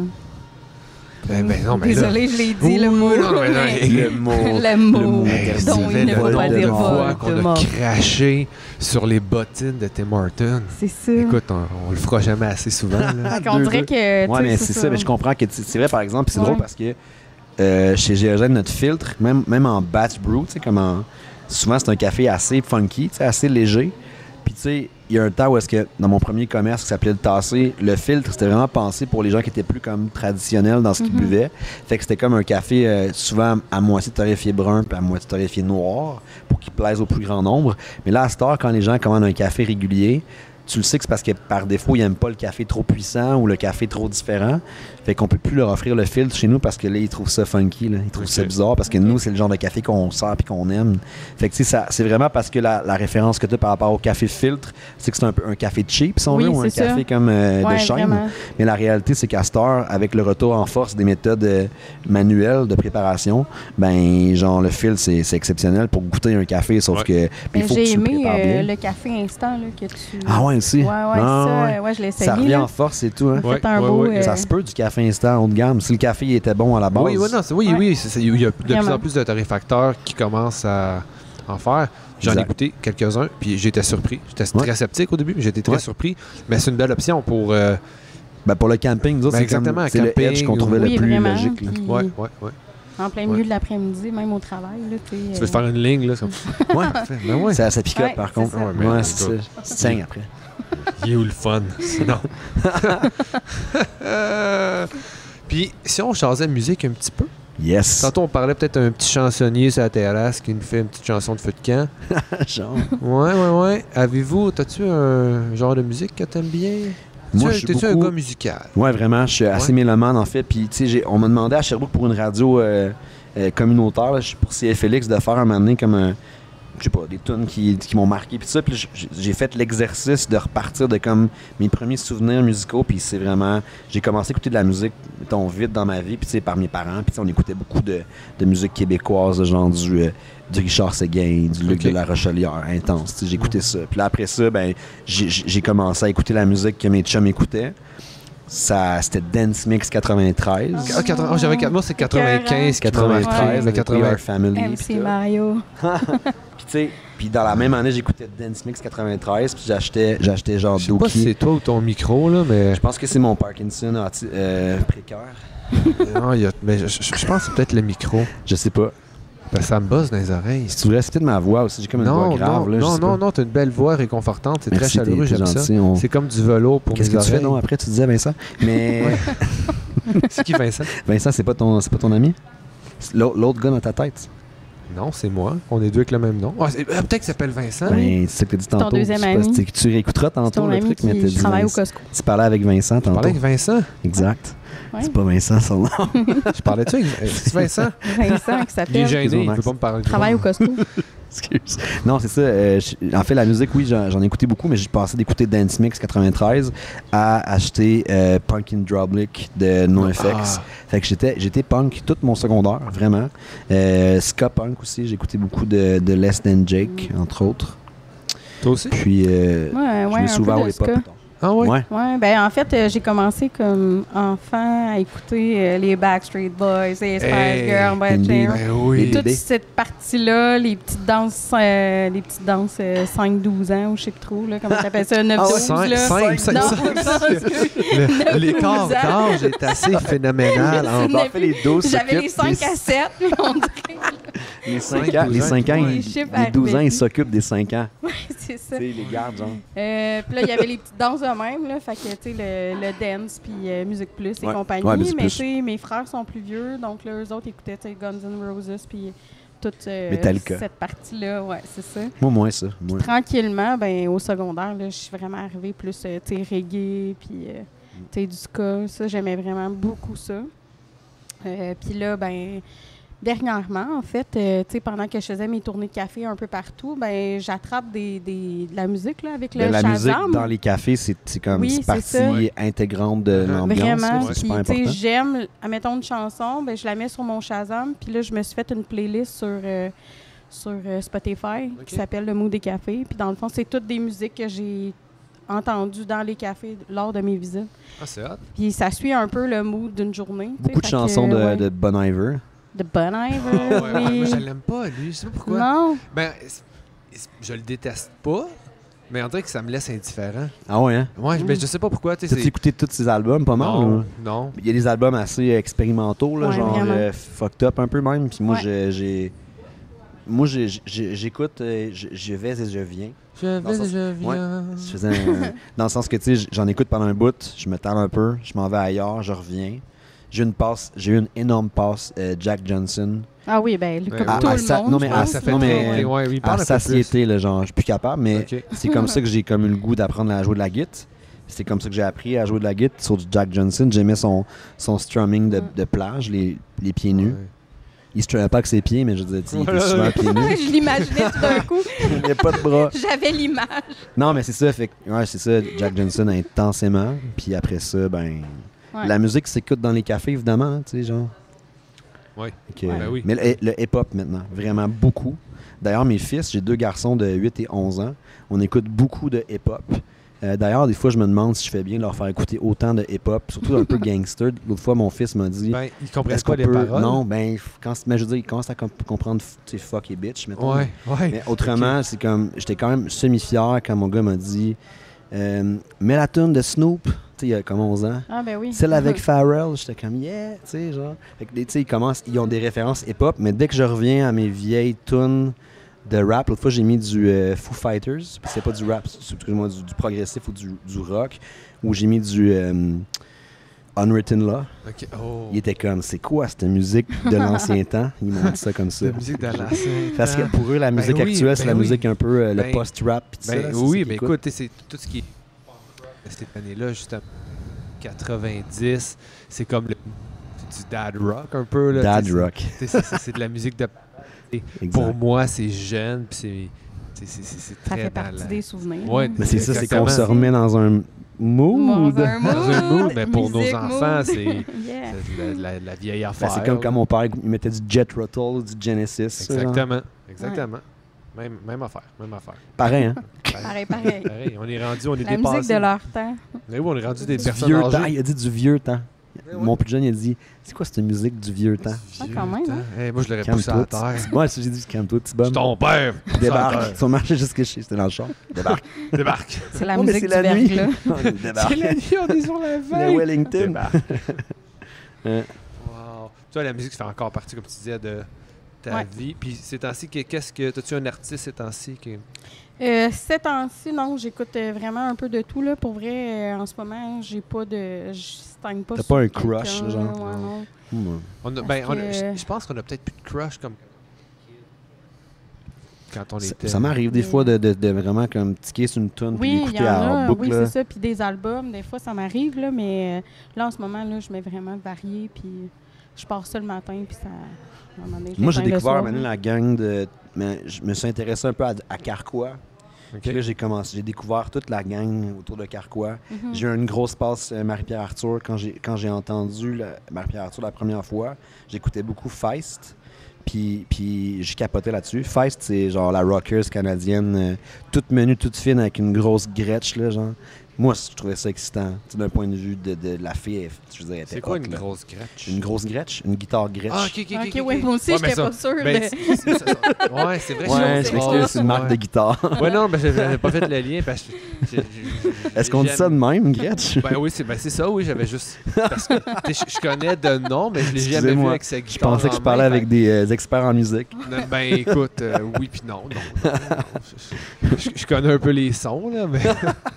Ben, ben non, mais là- Désolée, je l'ai dit, Oui, le oui, mot. non, mais non, mais- le mot. le mot le mot Hey, dont savais il ne le faut pas nombre de dire fois qu'on a mort. craché sur les bottines de Tim Hortons. C'est ça. Écoute, on, on le fera jamais assez souvent. là. Fait qu'on Deux, dirait deux. que... tu Ouais, sais, mais c'est ça. Mais je comprends que tu- c'est vrai, par exemple, puis c'est Ouais. drôle parce que euh, chez Géogène, notre filtre, même, même en batch brew, tu sais, comme en- souvent c'est un café assez funky, tu sais, assez léger. Puis tu sais, il y a un temps où est-ce que dans mon premier commerce qui s'appelait le Tassé, le filtre c'était vraiment pensé pour les gens qui étaient plus comme traditionnels dans ce qu'ils Mhm. buvaient. Fait que c'était comme un café euh, souvent à moitié torréfié brun puis à moitié torréfié noir pour qu'il plaise au plus grand nombre. Mais là, à cette heure, quand les gens commandent un café régulier, tu le sais que c'est parce que par défaut, ils n'aiment pas le café trop puissant ou le café trop différent. Fait qu'on peut plus leur offrir le filtre chez nous parce que là, ils trouvent ça funky, là. Ils trouvent okay. ça bizarre parce que okay. nous, c'est le genre de café qu'on sert et qu'on aime. Fait que tu sais, c'est vraiment parce que la, la référence que tu as par rapport au café filtre, c'est que c'est un peu un café cheap, si on oui, veut, ou un ça. café comme euh, ouais, de chaîne. Vraiment. Mais la réalité, c'est qu'à cette heure, avec le retour en force des méthodes euh, manuelles de préparation, ben genre le filtre, c'est, c'est exceptionnel pour goûter un café, sauf ouais. que il faut que tu le prépares bien. J'ai aimé le café instant là, que tu... Ah ouais, aussi? Ouais, ouais, ah, ça, ouais. ouais, je l'ai essayé. Ça revient en force et tout. Hein? Ouais, un ouais, beau, ouais. Euh... Ça se peut du café instant haut de gamme. Si le café était bon à la base. Oui, oui, non, c'est, oui, ouais. oui. C'est, c'est, il y a de Vraiment. plus en plus de torréfacteurs qui commencent à en faire. J'en exact. ai goûté quelques-uns, puis j'étais surpris. J'étais ouais. très sceptique au début, mais j'étais très ouais. surpris. Mais c'est une belle option pour... Euh... Ben pour le camping, nous autres, ben c'est, exactement, comme, c'est le edge qu'on trouvait oui, le plus vraiment, logique. Puis... Oui, oui, oui. En plein milieu ouais. de l'après-midi, même au travail. Là, tu veux te faire une ligne, là? Comme... ouais, ben ouais. Ça, ça picote, ouais, par contre. Ça. Ouais, mais ouais, c'est ça. Tu saignes après. Il est où le fun? Non. Puis, si on changeait de musique un petit peu. Yes. Tantôt, on parlait peut-être d'un petit chansonnier sur la terrasse qui nous fait une petite chanson de feu de camp. Genre. Ouais, ouais, ouais. Avez-vous, t'as-tu un genre de musique que t'aimes bien? Moi, tu, je suis T'es-tu beaucoup... un gars musical? Ouais, vraiment. Je suis assez ouais. mélomane, en fait. Puis, tu sais, on m'a demandé à Sherbrooke pour une radio euh, euh, communautaire, là, pour C F L X, de faire un moment donné comme un... je sais pas, des tunes qui, qui m'ont marqué puis ça, puis j'ai fait l'exercice de repartir de comme mes premiers souvenirs musicaux, puis c'est vraiment, j'ai commencé à écouter de la musique, mettons, vite dans ma vie, puis tu sais, par mes parents, puis on écoutait beaucoup de, de musique québécoise, genre du, euh, du Richard Séguin, du Luc okay. de la Rochelière, intense, j'ai écouté ça. Puis là, après ça, ben, j'ai, j'ai commencé à écouter la musique que mes chums écoutaient. Ça, c'était Dance Mix quatre-vingt-treize. Ah, quatre-vingts, oh, j'avais, moi, c'est quatre-vingt-quinze, quatre-vingt-treize, ouais. quatre-vingts. Family. M C Mario. Puis tu sais, puis dans la même année, j'écoutais Dance Mix quatre-vingt-treize, puis j'achetais, j'achetais genre Je sais pas Dookie. si c'est toi ou ton micro, là, mais... Je pense que c'est mon Parkinson euh, précaire. non, il y a... mais je, je, je pense que c'est peut-être le micro. Je sais pas. Ben, ça me bosse dans les oreilles. Si tu voulais, c'est peut-être ma voix aussi. J'ai comme une non, voix grave. Non, là, non, non, non, t'as une belle voix réconfortante. C'est merci, très chaleureux, t'es, t'es j'aime gentil, ça. On... C'est comme du velours pour Qu'est-ce mes que oreilles. tu fais, non, après, tu disais Vincent? Mais... c'est qui, Vincent? Vincent, c'est pas ton, c'est pas ton ami? L'autre, l'autre gars dans ta tête? Non, c'est moi. On est deux avec le même nom. Ah, c'est, euh, peut-être qu'il s'appelle Vincent. Ben, c'est ce que tu as dit tantôt. Ton deuxième ami. Pas, tu réécouteras tantôt le truc, mais tu dis travaille au Costco. Tu parlais avec Vincent tantôt. Tu parlais avec Vincent? Exact. Ouais. C'est pas Vincent son nom. Je parlais-tu avec c'est Vincent? Vincent qui s'appelle. Il est gêné, il ne veut pas me parler. Travaille au Costco. Excuse. Non, c'est ça. Euh, je, en fait, la musique, oui, j'en, j'en ai écouté beaucoup, mais j'ai passé d'écouter Dance Mix quatre-vingt-treize à acheter euh, Punkin' Drublic de NoFX. Ah. Fait que j'étais, j'étais punk tout mon secondaire, vraiment. Euh, ska punk aussi, j'ai écouté beaucoup de, de Less Than Jake, mm. entre autres. Toi aussi? Puis, euh, ouais, ouais, je me suis ouvert au hip-hop. Ah oui? Ouais. ouais, ben en fait, euh, j'ai commencé comme enfant à écouter euh, les Backstreet Boys, les Spice hey, Girls, ben, ben oui. toute cette partie-là, les petites danses, euh, les petites danses euh, cinq douze ans, ou je sais plus trop, là, comment t'appelles ça, neuf douze, ah ouais, là. cinq, cinq, non, cinq, le, l'écart d'âge est assez phénoménal. On va faire les douze. J'avais les cinq à sept, on dirait. Les cinq ans, les cinq ans, les, ils, les douze ans, ils s'occupent des cinq ans. Oui, c'est ça. Tu sais, les gardes, genre. Euh, puis là, il y avait les petites danses eux-mêmes, là. Fait que, tu sais, le, le dance, puis euh, Musique Plus et ouais. compagnie. Ouais, mais, tu sais, mes frères sont plus vieux, donc là, eux autres écoutaient, tu sais, Guns N' Roses, puis toute euh, cette partie-là. Ouais, c'est ça. Moi, moins ça. Moi. Tranquillement, ben au secondaire, là, je suis vraiment arrivée plus, euh, tu sais, reggae, puis, euh, tu sais, du ska. Ça, j'aimais vraiment beaucoup ça. Euh, puis là, ben... Dernièrement, en fait, euh, tu sais, pendant que je faisais mes tournées de café un peu partout, ben j'attrape des, des, de la musique là, avec le la Shazam. La musique dans les cafés, c'est, c'est comme oui, c'est partie ça. intégrante de l'ambiance. Vraiment, c'est super important. J'aime, admettons une chanson, ben, je la mets sur mon Shazam, puis là, je me suis fait une playlist sur, euh, sur euh, Spotify okay. qui s'appelle Le Mood des cafés. Puis dans le fond, c'est toutes des musiques que j'ai entendues dans les cafés lors de mes visites. Ah, c'est hot. Puis ça suit un peu le mood d'une journée. Beaucoup de chansons que, de, ouais. de Bon Iver. De Bon Iver, oh, ouais, oui. Moi, je l'aime pas, lui. Je sais pas pourquoi. Non. Ben, je le déteste pas, mais on dirait que ça me laisse indifférent. Ah ouais, hein? Ouais, mm. ben, je sais pas pourquoi. Tu as écouté tous ses albums, pas mal? Non, ou? non. Il y a des albums assez expérimentaux, là, ouais, genre euh, fucked up un peu même. Puis moi, ouais. j'ai, j'ai... Moi, j'ai, j'ai, j'écoute, euh, je, je vais et je viens. Je vais et je viens. Ouais, je faisais un, dans le sens que, tu sais, j'en écoute pendant un bout, je me tale un peu, je m'en vais ailleurs, je reviens. J'ai eu une passe, j'ai eu une énorme passe euh, Jack Johnson. Ah oui, ben, Ben comme oui. tout À- à le sa- monde, non, mais je à pense, sa- ça fait non, là. mais- très- ouais, oui, À parle un peu plus. satiété, là, genre, je suis plus capable, mais Ok. c'est comme ça que j'ai comme eu le goût d'apprendre à jouer de la guitare. C'est comme ça que j'ai appris à jouer de la guitare sur du Jack Johnson. J'aimais son, son strumming de, de plage, les, les pieds nus. Ouais. Il strummait pas avec ses pieds, mais je veux dire, tu sais, il était Voilà. souvent pieds nus. Je l'imaginais tout d'un coup. Il n'y a pas de bras. J'avais l'image. Non, mais c'est ça, fait que- ouais, c'est ça, Jack Johnson intensément. Puis après ça, ben, Ouais. la musique s'écoute dans les cafés, évidemment, hein, tu sais, genre. Ouais. Fait que- Ben oui. Mais le, le hip-hop maintenant, vraiment beaucoup. D'ailleurs, mes fils, j'ai deux garçons de huit et onze ans, on écoute beaucoup de hip-hop. Euh, D'ailleurs, des fois, je me demande si je fais bien de leur faire écouter autant de hip-hop, surtout un peu gangster. L'autre fois, mon fils m'a dit... Ben, ils comprennent est-ce pas qu'on les peut... paroles. Non, ben, f- quand, mais je veux dire, ils commencent à comp- comprendre, tu sais, fuck et bitch, mettons. Ouais, ouais. Mais autrement, c'est comme... J'étais quand même semi-fier quand mon gars m'a dit euh, mets la tune de Snoop, tu sais, il y a comme onze ans. Ah, ben oui. Celle avec Pharrell, j'étais comme yeah, tu sais, genre. Fait que, tu sais, ils commencent, ils ont des références hip-hop, mais dès que je reviens à mes vieilles tunes de rap, l'autre fois j'ai mis du euh, Foo Fighters, puis c'est pas du rap, c'est excuse-moi, du, du progressif ou du, du rock, où j'ai mis du euh, Unwritten Law. Ok. Oh. Il était comme, c'est quoi cette musique de l'ancien temps? Ils m'ont dit ça comme ça. La musique de la Parce que pour eux, la Ben musique oui, actuelle, c'est ben la oui. musique un peu euh, le Ben, post-rap. pis tout Ben, ça, là, c'est oui, ça mais qu'ils écoute, c'est tout ce qui est cette année-là, justement, quatre-vingt-dix, c'est comme le, c'est du dad rock un peu. Là, Dad tu sais, rock. c'est- c'est- C'est c'est de la musique de... Exact. Pour moi, c'est jeune, puis c'est- c'est c'est- c'est- c'est Ça très fait dans partie la- des souvenirs. Ouais, Mais c'est ça, c'est Exactement. qu'on se remet dans un mood. Dans un mood, Dans un mood, mais pour nos musique, enfants, mood. c'est Yeah. c'est de la, la- la vieille Ben, affaire. c'est comme quand mon père il mettait du Jet Rattle, du Genesis. ça, genre. Exactement, exactement. Même, même affaire, même affaire. Pareil, hein? Pareil, pareil. Pareil, on est rendu, on est La dépassé. musique de leur temps. Mais oui, on est rendu des Du personnes vieux âgées. temps. Il a dit du vieux temps. Ouais, Mon plus jeune, il a dit c'est quoi cette musique du vieux temps? Ah, quand même, hein? Hey, moi, je l'aurais poussé à Calme-toi. la terre. petit- Ouais, c'est ce que j'ai dit, calme-toi, petit Je bonhomme. suis ton père. Débarque. Ils Sur sont marchés jusque chez. C'était dans le char. Débarque. la terre. Débarque. C'est la Oh, mais musique c'est du la nuit. verglas. Débarque. C'est la nuit, on est sur la Le veille. Wellington. Débarque. Hein. Wow. Tu vois, la musique fait encore partie, comme tu disais, de ta Ouais. vie. Puis ces temps-ci, que- qu'est-ce que... T'as-tu un artiste ces temps-ci qui... Euh, ces temps-ci, non, j'écoute euh, vraiment un peu de tout. Là. Pour vrai, euh, en ce moment, j'ai pas de. Je stagne pas T'as sur pas un quelqu'un, crush, genre? ouais, non. Hmm. On a, Parce ben, on a- que- je- je pense qu'on a peut-être plus de crush comme... Quand on Ça, était... ça m'arrive des Mais- fois de, de, de vraiment comme ticker sur une tune puis Oui, il y l'écouter en à a, boucle. oui, là. c'est ça. Puis des albums, des fois, ça m'arrive, là, mais euh, là, en ce moment, là, je mets vraiment varié, puis je pars ça le matin, puis ça... à un moment donné, je Moi, j'ai l'éteins le découvert soir, maintenant là. la gang de. Mais je me suis intéressé un peu à, à Carquois. Ok. Puis là, j'ai commencé, j'ai découvert toute la gang autour de Carquois. Mhm. J'ai eu une grosse passe euh, Marie-Pierre Arthur quand j'ai quand j'ai entendu la- Marie-Pierre Arthur la première fois. J'écoutais beaucoup Feist. Puis, puis je capotais là-dessus. Feist, c'est genre la rockers canadienne, euh, toute menue, toute fine, avec une grosse gretche, là, genre. Moi, je trouvais ça excitant. Tu sais, d'un point de vue de, de la fille, elle- je veux dire, elle était C'est quoi hot, une là. grosse gretche? Une grosse gretche? Une guitare gretche. Ah, ok, ok, ok. Ok, oui, moi aussi, Ouais, mais j'étais ça- pas sûre. ben, de- c'est- c'est- ça- ça- ouais, c'est vrai. Ouais, c'est je une m'excuse, c'est une marque ouais. de guitare. Ouais, non, ben, j'avais pas fait le lien parce que... j'ai- j'ai- Est-ce qu'on dit j'ai- ça de même, une gretche? Ben oui, c'est ben, c'est ça, oui, j'avais juste... Parce que tu sais, je je connais de nom, mais je l'ai jamais vu Excusez-moi, avec sa Je guitare pensais que en je parlais main, avec des euh, experts en musique. fait que- Ben écoute, euh, oui puis non, non, non, non. Je, je- je connais un peu les sons, là, mais...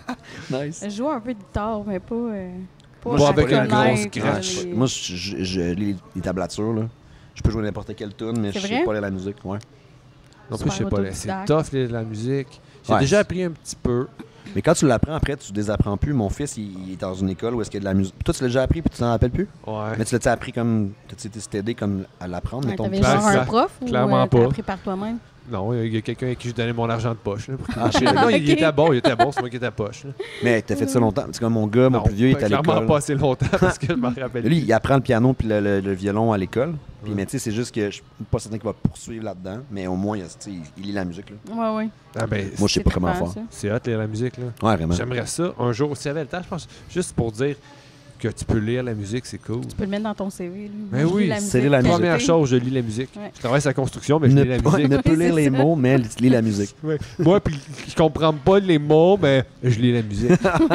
Nice. Je joue un peu de guitare, mais pas... euh, pas Moi, à avec une connaître, grosse euh, gretche. les- Moi, je, je, je lis les tablatures, là. Je peux jouer n'importe quelle tune, mais C'est je sais vrai? pas lire la musique, ouais. Non plus, je sais Super pas, là, c'est autodidacte. tough, là, la musique. J'ai Ouais. déjà appris un petit peu. Mais quand tu l'apprends après, tu désapprends plus. Mon fils, il, il est dans une école où est-ce qu'il y a de la musique. Toi, tu l'as déjà appris puis tu t'en rappelles plus? Ouais. Mais tu l'as appris comme. Tu été t'aider comme à l'apprendre, Ouais, mettons. T'avais Claire- genre un Claire- prof ou clairement euh, t'as pas. appris par toi-même? Non, il y a quelqu'un à qui je donnais mon argent de poche. Là, pour qu'il- Ah, je sais. non, il, il Ok. était bon, il était bon, c'est moi qui étais à poche. Là. Mais t'as fait ça longtemps. C'est comme mon gars, mon Non, plus vieux, il ben, est à clairement l'école. pas assez longtemps parce que je m'en rappelle. Lui, il apprend le piano puis le, le- le violon à l'école. Puis, Ouais. mais tu sais, c'est juste que je suis pas certain qu'il va poursuivre là-dedans. Mais au moins, il, a- tu sais, il, il lit la musique, là. Ouais, ouais. Ah, ben, Moi, je sais C'est pas comment trippant, faire. ça. c'est hot, lire la musique. Là. Ouais, vraiment. J'aimerais ça un jour, s'il y avait le temps, je pense, juste pour dire que tu peux lire la musique, c'est cool. Tu peux le mettre dans ton C V. là. Ben Je oui, lis la c'est musique lire la musique. Première qualité. chose, je lis la musique. Ouais. Je travaille sur la construction, mais je Ne, lis la pas- musique. ne peut lire C'est les ça. mots, mais lit la musique. Ouais. Moi, puis je comprends pas les mots, mais je lis la musique.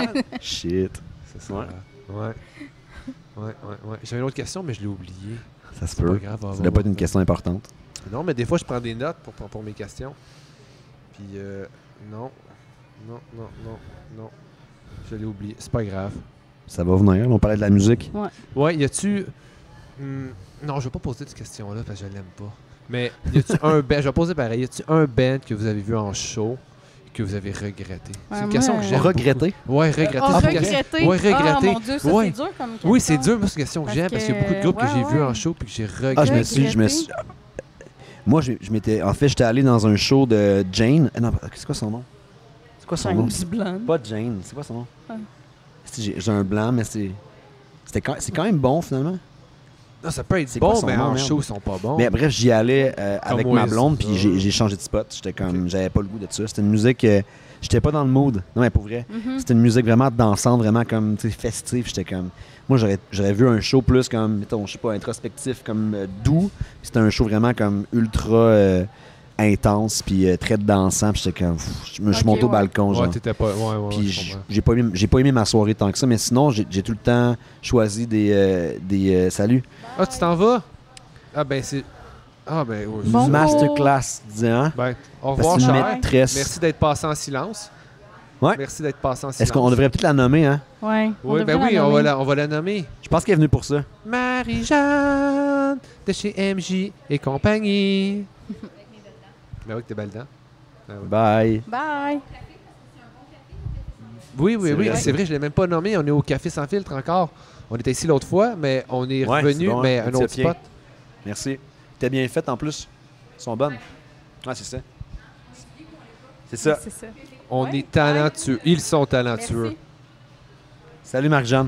Shit. C'est ça. Ouais. Ouais. Ouais, ouais, ouais. J'avais une autre question, mais je l'ai oubliée. Ça se C'est pas peut. grave. on Ça va doit pas être voir. une question importante. Non, mais des fois, je prends des notes pour, pour, pour mes questions. Puis, euh, non. Non, non, non, non. Je l'ai oublié. C'est pas grave. Ça va venir. On parlait de la musique. Ouais, y a-tu. Hmm, non, je vais pas poser cette question-là parce que je l'aime pas. Mais y a-tu un band, je vais poser pareil, y a-tu un band que vous avez vu en show que vous avez regretté? C'est une Ouais, question moi, que euh, j'aime. Regretter? beaucoup. Ouais, regretter. Ah, c'est une question- regretter. Ouais, regretter. Ah, mon Dieu, ça, Ouais. c'est dur comme question. Oui, c'est dur, moi, c'est une question que Parce j'aime parce qu'il y a beaucoup de que, groupes que ouais, j'ai vus ouais. en show puis que j'ai regretté. Ah, je me suis. Je me suis... Moi, je, je m'étais. En fait, j'étais allé dans un show de Jane. Ah, non, c'est quoi son nom? C'est quoi son nom? James Blunt. Pas Jane, c'est quoi son nom? Ouais. C'est- J'ai j'ai un blanc, mais c'est. C'était quand... C'est quand même bon finalement. Non, ça peut être C'est quoi bon, son mais nom, en merde? show, ils sont pas bons. Mais bref, j'y allais euh, Comme avec moi, ma blonde, c'est puis ça. j'ai j'ai changé de spot. J'étais comme. J'avais pas le goût de ça. C'était une musique. euh, J'étais pas dans le mood. Non, mais pour vrai. Mhm. C'était une musique vraiment dansante, vraiment comme tu sais, festive. J'étais comme. Moi, j'aurais j'aurais vu un show plus comme, mettons, je sais pas, introspectif, comme euh, doux. Puis c'était un show vraiment comme ultra euh, intense, puis euh, très dansant. Puis j'étais comme. pff, Je me je suis Ok, monté au ouais. balcon, genre. Ouais, t'étais pas. Ouais, ouais, ouais, Puis je j- comprends. j'ai pas aimé j'ai pas aimé ma soirée tant que ça, mais sinon j'ai j'ai tout le temps choisi des euh, des euh, salut Ah, tu t'en vas? Ah, ben, c'est. Ah, ben, oui. Bon. masterclass, dis hein. Ben, au Parce revoir, que c'est une cher. maîtresse. Merci d'être passé en silence. Ouais. Merci d'être passé en silence. Est-ce qu'on devrait peut-être la nommer, hein? Ouais. on Oui, ben devrait oui, la on va, nommer. la, on va la nommer. Je pense qu'elle est venue pour ça. Marie-Jeanne de chez M J et compagnie. Ben oui, que t'es belle dedans. Ben oui. Bye. Bye. Oui, oui, C'est oui, vrai. c'est vrai, je l'ai même pas nommé. On est au Café Sans Filtre encore. On était ici l'autre fois, mais on est Ouais, revenu, c'est bon, mais hein, un petit autre pied. spot. Merci. T'es bien faite en plus. Elles sont bonnes. Ouais, c'est ça. C'est ça. C'est ça. On Ouais. est talentueux. Ils sont talentueux. Merci. Salut Marc-Jeanne.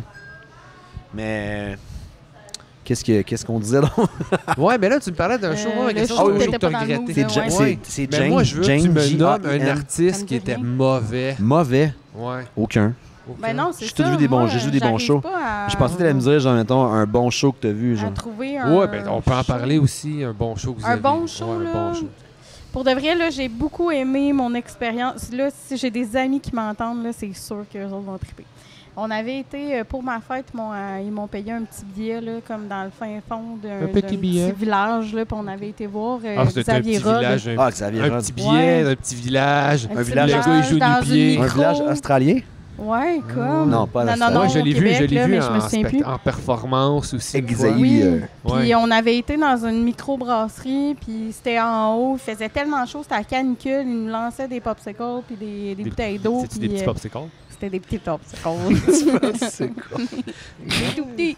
Mais qu'est-ce que qu'est-ce qu'on disait donc? Ouais, mais là, tu me parlais d'un show, Euh, moi, le quelque chose show que t'étais tu pas as dans le regretté. mood, C'est ouais. Ja- Ouais. c'est- c'est Mais Jane. moi, je veux que tu Jane, me J A nommes I un N. artiste Ça me qui dit était rien. mauvais. Mauvais. Ouais. Aucun. Ben non, c'est J'ai ça. tout vu des bons- moi, j'ai vu des bons j'arrive shows. pas à- Je pensais que t'allais me dire, genre, mettons, un bon show que t'as vu, à genre. trouver un. Ouais, ben on peut en show. parler aussi, un bon show que vous Un avez. bon show, Ouais, là. un bon show. Pour de vrai, là, j'ai beaucoup aimé mon expérience. Là, si j'ai des amis qui m'entendent, là, c'est sûr qu'eux autres vont triper. On avait été, euh, pour ma fête, mon, euh, ils m'ont payé un petit billet, là, comme dans le fin fond d'un Un petit d'un billet. petit village, là, puis on avait été voir euh, Ah, c'était un Xavier petit Rod. village, un, Ah, Xavier un Rod. petit billet Ouais. d'un petit village. Un Un petit village- Le gars, il joue dans du une pied. Un micro. village australien? Ouais, comme. Non, pas non, la non, Star. non, Moi, je au l'ai vu, Québec, je l'ai là, vu mais je me en, souviens spect- plus. en performance aussi. une Xavier. fois. Oui. euh, Ouais. Puis on avait été dans une microbrasserie, puis c'était en haut, il faisait tellement chaud, c'était à canicule, ils nous lançaient des popsicles puis des, des Des- bouteilles d'eau. C'est-tu puis, des petits euh, popsicles? C'était des petits popsicles. C'est quoi? Tout petit.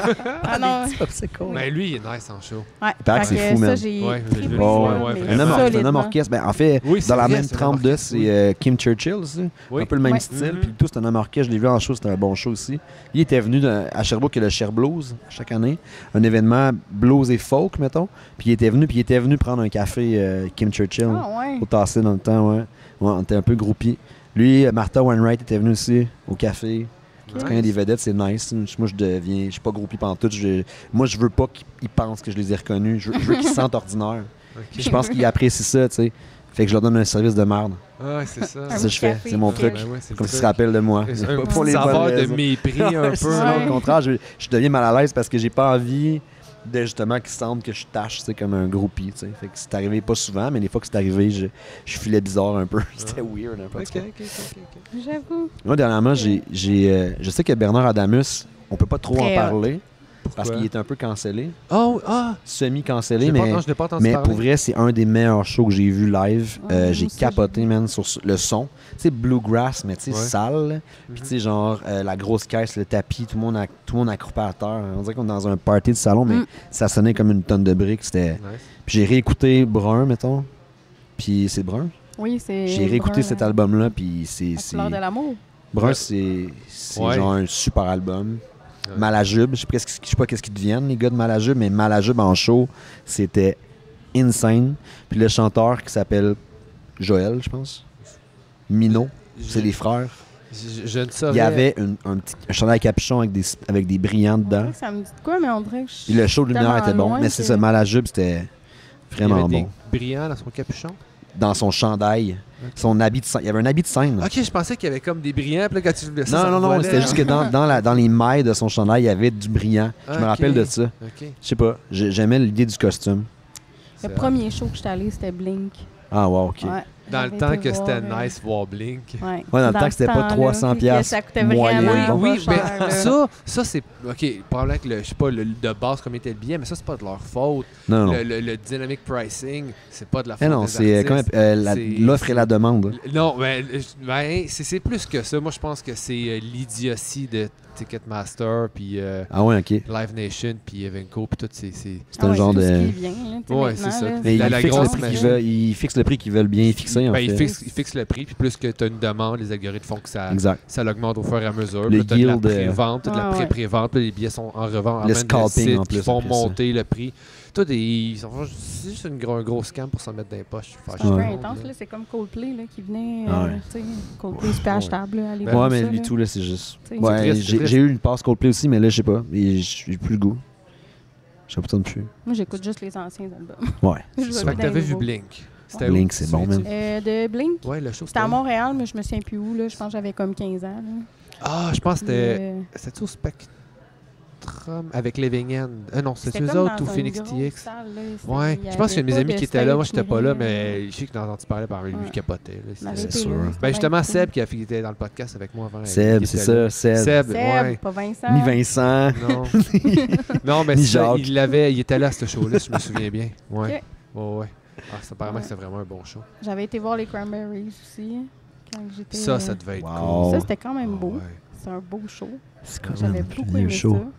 Ah non. C'est cool. Mais lui, il est nice en show. Ouais, paraît que fait c'est que fou, ça, man. j'ai Ouais, je trippé, l'ai vu. Oh, là, ouais, mais vraiment. Un homme, or- c'est un homme solidement. orchestre. Ben, en fait, Oui, c'est dans la vrai, même c'est un trempe de, orchestre, c'est oui. euh, Kim Churchill aussi. Oui. Un peu le même Ouais. style. Mhm. Puis tout, c'est un homme orchestre. Je l'ai vu en show, c'était un bon show aussi. Il était venu de- à Sherbrooke, il y a le Cher Blues chaque année. Un événement blues et folk, mettons. Puis il était venu, puis il était venu prendre un café euh, Kim Churchill Ah ouais. au Tassé dans le temps, ouais. Ouais, on était un peu groupis. Lui, euh, Martha Wainwright était venue aussi au café. Nice. Quand il y a des vedettes, c'est nice. Moi, je deviens. Je suis pas groupie pantoute. Je, moi, je veux pas qu'ils pensent que je les ai reconnus. Je, je veux qu'ils se sentent ordinaires. Ok. Puis je pense qu'ils apprécient ça, tu sais. Fait que je leur donne un service de merde. Ah, c'est ça. Un C'est ça que je fais. café, C'est mon ok. truc. Ben ouais, c'est le Comme s'ils se truc. rappellent de moi. C'est Pas un pour petit les bonnes saveur de raisons. mépris un C'est peu. ça, là. au contraire, je, je deviens mal à l'aise parce que j'ai pas envie de justement qu'ils sentent que je tâche, tu sais, comme un groupie, tu sais. Fait que c'est arrivé pas souvent, mais les fois que c'est arrivé, je, je filais bizarre un peu. C'était weird un peu. en Ok, tout cas. ok, ok, ok. J'avoue. Moi, dernièrement, j'ai, j'ai, euh, je sais que Bernard Adamus, on peut pas trop Très en parler parce Pourquoi? qu'il est un peu cancellé, Oh, ah! semi-cancellé, J'ai pas mais, entendu- je n'ai pas entendu mais parler. pour vrai, c'est un des meilleurs shows que j'ai vu live. Ouais, Euh, moi j'ai aussi, capoté, j'ai vu. man, sur s- le son. Tu sais, bluegrass, mais tu sais, Ouais. sale. Mhm. Puis tu sais, genre, euh, la grosse caisse, le tapis, tout le monde, a, tout le monde accroupi à terre. On dirait qu'on est dans un party de salon, mais Mm. ça sonnait comme une tonne de briques. C'était... Nice. Puis j'ai réécouté Brun, mettons. Puis c'est Brun. Oui, c'est. J'ai réécouté Brun, cet euh, album-là, puis c'est... La c'est... couleur de l'amour. Brun, Ouais. c'est, c'est Ouais. genre un super album. Ouais. Malajube, je sais pas qu'est-ce- je sais pas qu'est-ce qu'ils deviennent, les gars de Malajube, mais Malajube en show, c'était insane. Puis le chanteur qui s'appelle Joël, je pense. Mino, c'est Je- les frères. Je, je ne saurais. Il y avait une- un petit un chandail à capuchon avec des, avec des brillants On dedans. dirait que ça me dit de quoi, mais on dirait que je Puis le show de lumière tellement était bon. loin Mais c'est que- ça, Malajube, c'était Il y avait vraiment des bon. brillants dans son capuchon. Dans son chandail, son habit de scène. Il y avait un habit de scène. Ok, je pensais qu'il y avait comme des brillants, puis là, quand tu le Non, non, non, c'était juste que dans, dans, la, dans les mailles de son chandail, il y avait du brillant. Je me Ok. rappelle de ça. Ok. Je sais pas, j'ai- j'aimais l'idée du costume. Le premier show que j'étais allée, c'était Blink. Ah, wow, ok. Ouais. Dans le J'avais temps été que c'était voir, euh, nice voir Blink. Ouais, Ouais, dans le temps que c'était pas ce temps-là, trois cents puis que piastres ça coûtait moyen, vraiment bon. pas Oui, cher, mais là. ça, ça c'est. OK, probablement que le, je sais pas, le, de base, combien était le billet, mais ça, c'est pas de leur faute. Non, non. Le, le, le dynamic pricing, c'est pas de la Eh faute. non, des c'est euh, artistes. quand même euh, la- C'est- l'offre et la demande. L- Non, mais ben, c'est c'est plus que ça. Moi, je pense que c'est euh, l'idiotie de Ticketmaster, puis euh, Ah ouais, OK. Live Nation, puis Evenco, puis tout. C'est c'est- C'est un Ah ouais, genre tout de... ce qui vient, là, tu sais, Ouais, maintenant, c'est ça. là, Mais La- ils la fixent le grosse prix qu'ils machine. veulent, ils fixent le prix qu'ils veulent bien fixer, en Ben, ils, fait. fixent, ils fixent le prix, puis plus que tu as une demande, les algorithmes font que ça, Exact. ça l'augmente au fur et à mesure. Le Puis là, t'as de la yield, euh, pré-vente, t'as de la ouais, ouais. pré-pré-vente, puis les billets sont en revente. Le en scalping, sites en qui plus, font après ça. monter le prix. Tout est, ils sont- c'est juste une gros, un gros scam pour s'en mettre dans les poches. Faire C'est un peu Ouais. intense, là. C'est comme Coldplay là, qui venait. Ah euh, ouais. tu sais, Coldplay, super achetable. là, allez Ben, voir Ouais, mais ça, lui là. tout, là, c'est juste... C'est Ouais, triste, c'est j'ai triste. j'ai eu une passe Coldplay aussi, mais là, je sais pas. Et J'ai plus le goût. Je sais pas plus. Moi, j'écoute juste les anciens albums. Ouais. Je c'est vais ça. Fait pas que dans t'avais les vu nouveaux. Blink. C'était Blink, où? c'est bon, Souviens-tu? man. Euh, de Blink. Ouais, le show, C'était à Montréal, mais je me souviens plus où. Là. Je pense que j'avais comme quinze ans. Là. Ah, je pense que c'était. Euh, C'était au Spectrum avec Living End. Ah non, c'était C'était eux comme autres dans ou une Phoenix grosse T X. salle, là. C'était- Ouais, il y je pense qu'il y a avait mes pas amis de qui étaient là. Moi, stage j'étais ni pas là, rien. mais je sais que j'ai entendu parler par lui, Ouais. il capotait. là. On C'était- avait C'est été sûr. là, Ben c'était justement, bien Seb cool. qui, a, qui était dans le podcast avec moi avant. Seb, il c'est était là. ça, Seb. Seb, Seb, ouais. pas Vincent. Ni Vincent. Non. non, mais Ni c'est ça, Jacques. il l'avait, il était là à ce show-là, si je me souviens bien. Ouais. Ok. Ouais, ouais. Ah, ça, apparemment Ouais. que c'était vraiment un bon show. J'avais été voir les Cranberries aussi. Quand j'étais. Ça, euh, ça devait être Wow. cool. Ça, c'était quand même Ah, beau. ouais. C'est un beau show. C'est quand J'avais même beaucoup un aimé show. ça.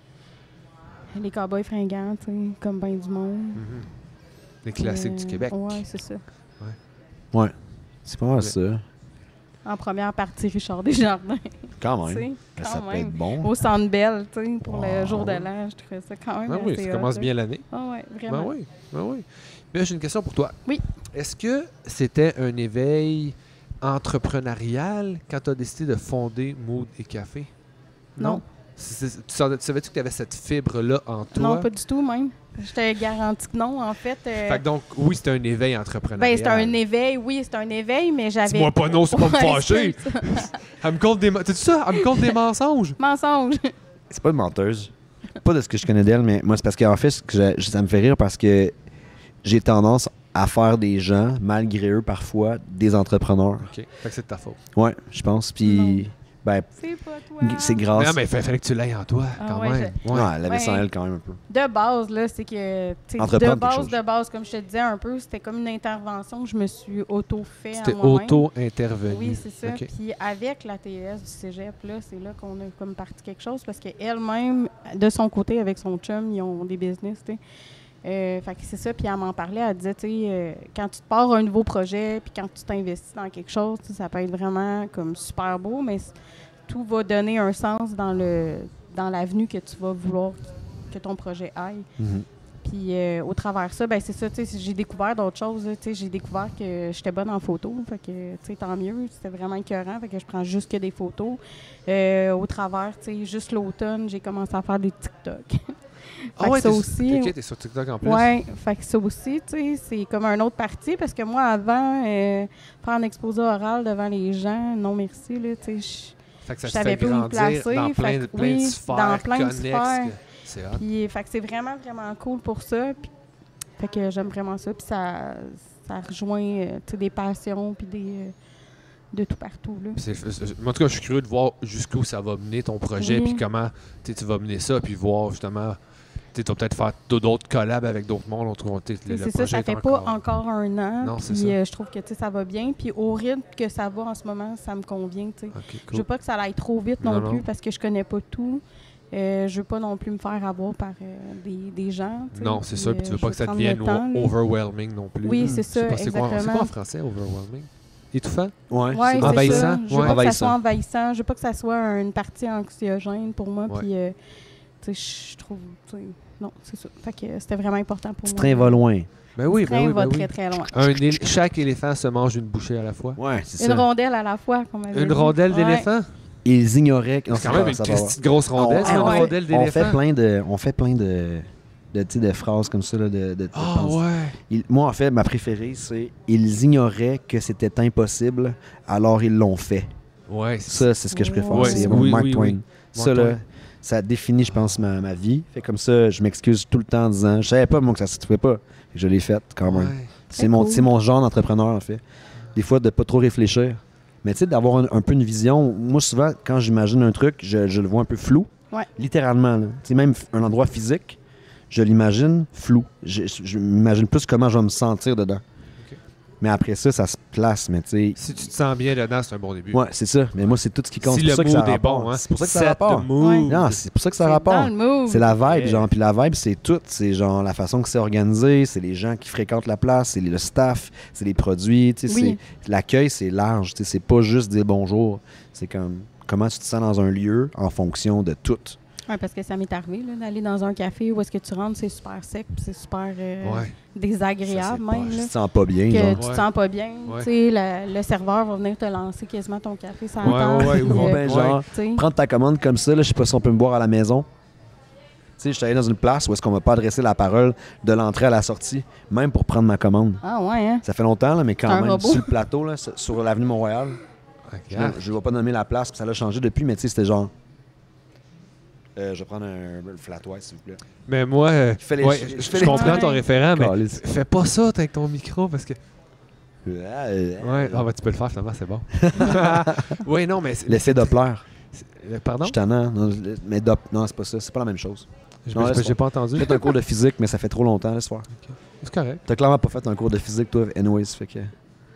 Les cowboys fringants, tu sais, comme ben du monde. Mhm. Les classiques Euh, du Québec. Ouais, c'est ça. Ouais. C'est pas mal Ouais. ça. En première partie, Richard Desjardins. Quand tu sais, même. quand Ça peut même. être bon. Au Centre Bell, tu sais, pour le Wow. jour de l'an, je trouvais ça quand même Ah oui, assez ça hot, commence là. bien l'année. Ah ouais, Ben vraiment. oui, ben oui. Mais là, j'ai une question pour toi. Oui. Est-ce que c'était un éveil entrepreneurial quand tu as décidé de fonder Mood et Café? Non. C'est- c'est- tu savais- tu savais-tu que tu avais cette fibre-là en toi? Non, pas du tout, même. Je te garantis que non, en fait. euh, Fait que donc, oui, c'était un éveil entrepreneurial. ben, c'est un éveil, oui, c'est un éveil, mais j'avais... Dis-moi pas non, c'est pas me Ouais, fâcher. c'est ça. Elle me compte des... ma- T'as-tu ça? Elle me compte des mensonges. Mensonge. C'est pas une menteuse. Pas de ce que je connais d'elle, mais moi, c'est parce qu'en fait, ce que je- ça me fait rire parce que j'ai tendance à faire des gens, malgré eux parfois, des entrepreneurs. OK. Fait que c'est de ta faute. Ouais, je pense. Puis, ben, C'est pas toi. c'est Mais grâce. non, mais il fallait que tu l'aies en toi, Ah quand ouais, même. je- Ouais. Non, elle avait Ouais. sans elle quand même un peu. De base, là, c'est que... tu sais, de Entreprendre quelque base, chose. de base, comme je te disais un peu, c'était comme une intervention que je me suis auto-fait à C'était moi-même. auto-intervenu. Oui, c'est ça. OK. Puis avec la T E S du cégep, là, c'est là qu'on a comme parti quelque chose parce qu'elle-même, de son côté, avec son chum, ils ont des business, tu sais. Euh, fait que c'est ça, puis elle m'en parlait, elle disait, tu sais, euh, quand tu te pars un nouveau projet, puis quand tu t'investis dans quelque chose, tu sais, ça peut être vraiment comme super beau, mais c- tout va donner un sens dans le dans l'avenue que tu vas vouloir que ton projet aille. Mhm. Puis euh, au travers de ça, ben c'est ça, tu sais, j'ai découvert d'autres choses. là, tu sais, j'ai découvert que j'étais bonne en photo. Fait que, tu sais, tant mieux. C'était vraiment écœurant. Fait que je prends juste que des photos. Euh, au travers, tu sais, juste l'automne, j'ai commencé à faire des TikTok. Ah ouais, ça t'es- aussi. OK, t'es sur TikTok en plus. Ouais, fait que ça aussi, tu sais, c'est comme un autre parti. Parce que moi, avant, euh, faire un exposé oral devant les gens, non merci, là, tu sais, Fait que ça Je te savais fait plus où me grandir placer, dans plein, fait de, que plein de oui, sphères dans plein de connexes. sphères. que- C'est hot. Puis, fait que c'est vraiment, vraiment cool pour ça. Puis, fait que j'aime vraiment ça. Puis ça, ça rejoint euh, tu sais, des passions puis des, euh, de tout partout. Là. C'est- c'est- moi, en tout cas, je suis curieux de voir jusqu'où ça va mener ton projet, Oui. puis comment tu sais, tu vas mener ça, puis voir justement. Tu sais, tu vas peut-être faire d- d'autres collabs avec d'autres mondes. en tout cas, tu sais, le- C'est le ça, projet ça est fait encore- pas encore un an. Non, c'est puis ça. euh, je trouve que tu sais, ça va bien. Puis au rythme que ça va en ce moment, ça me convient. tu sais. Ok, Je cool. veux pas que ça aille trop vite non, Non, non. plus parce que je connais pas tout. Euh, je veux pas non plus me faire avoir par euh, des, des gens. tu sais. Non, c'est Puis, ça, puis tu euh, veux je pas que ça prendre le devienne temps, là. o- overwhelming non plus. Oui, là. c'est Je sais ça, pas, c'est quoi, c'est quoi en exactement. français, overwhelming? Étouffant? Ouais, Ouais, c'est c'est envahissant, ça. Je veux ouais. pas que ça Envahissant. soit envahissant. Je veux pas que ça soit une partie anxiogène pour moi. Ouais. Puis, euh, tu sais, je trouve. tu sais, Non, c'est ça. Fait que c'était vraiment important pour Ce moi. train va loin. Ben oui, Le train ben oui, va ben oui. très, très loin. Un éle- chaque éléphant se mange une bouchée à la fois. Ouais, c'est Une ça. rondelle à la fois, comme Une rondelle d'éléphant? Ils ignoraient que. non, C'est quand ça même va, une ça va. petite grosse rondelle, On- c'est une ah ouais. rondelle On fait d'éléphant. plein de, on fait plein de, de, tu sais, de phrases comme ça là, de, de, de Ah pensées. ouais. Ils- moi, en fait, ma préférée, c'est ils ignoraient que c'était impossible, alors ils l'ont fait. Ouais, c'est Ça, c'est ce que je préfère. Ouais, c'est c'est- mon oui, Mark oui, Twain. oui. Ça, Mark là, Twain. ça définit, je pense, ma, ma vie. Fait comme ça, je m'excuse tout le temps en disant, je savais pas, moi, que ça se trouvait pas. Je l'ai fait quand même. Ouais. C'est mon, cool. c'est mon genre d'entrepreneur, en fait. Des fois, de pas trop réfléchir. Mais tu sais, d'avoir un, un peu une vision. Moi, souvent, quand j'imagine un truc, je, je le vois un peu flou. Ouais. Littéralement. Tu sais, même un endroit physique, je l'imagine flou. Je, je, je m'imagine plus comment je vais me sentir dedans. Okay. Mais après ça, ça se place. Mais tu sais. Si tu te sens bien dedans, c'est un bon début. Ouais, c'est ça. Mais moi, c'est tout ce qui compte. Si C'est le pour ça que ça mood est rapporte. bon, hein. C'est pour ça que ça Set rapporte. the mood. Ouais. Non, c'est pour ça que ça C'est rapporte. dans le move. C'est la vibe, Yeah. genre. Puis la vibe, c'est tout. C'est genre la façon que c'est organisé, c'est les gens qui fréquentent la place, c'est le staff, c'est les produits. Tu sais, Oui. c'est- l'accueil, c'est large. Tu sais, c'est pas juste dire bonjour. C'est comme comment tu te sens dans un lieu en fonction de tout. Oui, parce que ça m'est arrivé là, d'aller dans un café où est-ce que tu rentres, c'est super sec, puis c'est super euh, Ouais. désagréable Ça, c'est même. pas- là. Tu te sens pas bien, Que genre. tu Ouais. te sens pas bien. Ouais. Tu sais, la- le serveur va venir te lancer quasiment ton café sans Ouais, table, ouais, puis, ouais, Ou euh, ben genre, tu sais. prendre ta commande comme ça, là, je sais pas si on peut me boire à la maison. Tu sais, je suis allé dans une place où est-ce qu'on m'a pas adressé la parole de l'entrée à la sortie, même pour prendre ma commande. Ah ouais, hein? Ça fait longtemps, là, mais C'est quand un même, robot. sur le plateau, là, sur sur l'avenue Mont-Royal, je Regarde. ne vais pas nommer la place, puis ça l'a changé depuis, mais tu sais, c'était genre... Euh, je vais prendre un, un flat white, s'il vous plaît. Mais moi, euh, Je fais les- ouais, je- je, je je fais les- comprends Ouais. ton référent, mais Calisse. fais pas ça avec ton micro parce que. Euh, Ouais, ah, bah, tu peux le faire finalement, c'est bon. Oui, non, mais. c'est- L'effet Doppler. c'est- euh, Pardon? Je suis tannant. Non, je- mais Dop- non, c'est pas ça. C'est pas la même chose. Je- Non, je- laisse J'ai faire. pas entendu. J'ai fait un cours de physique, mais ça fait trop longtemps, laisse faire. C'est correct. T'as clairement pas fait un cours de physique, toi, anyways, fait que...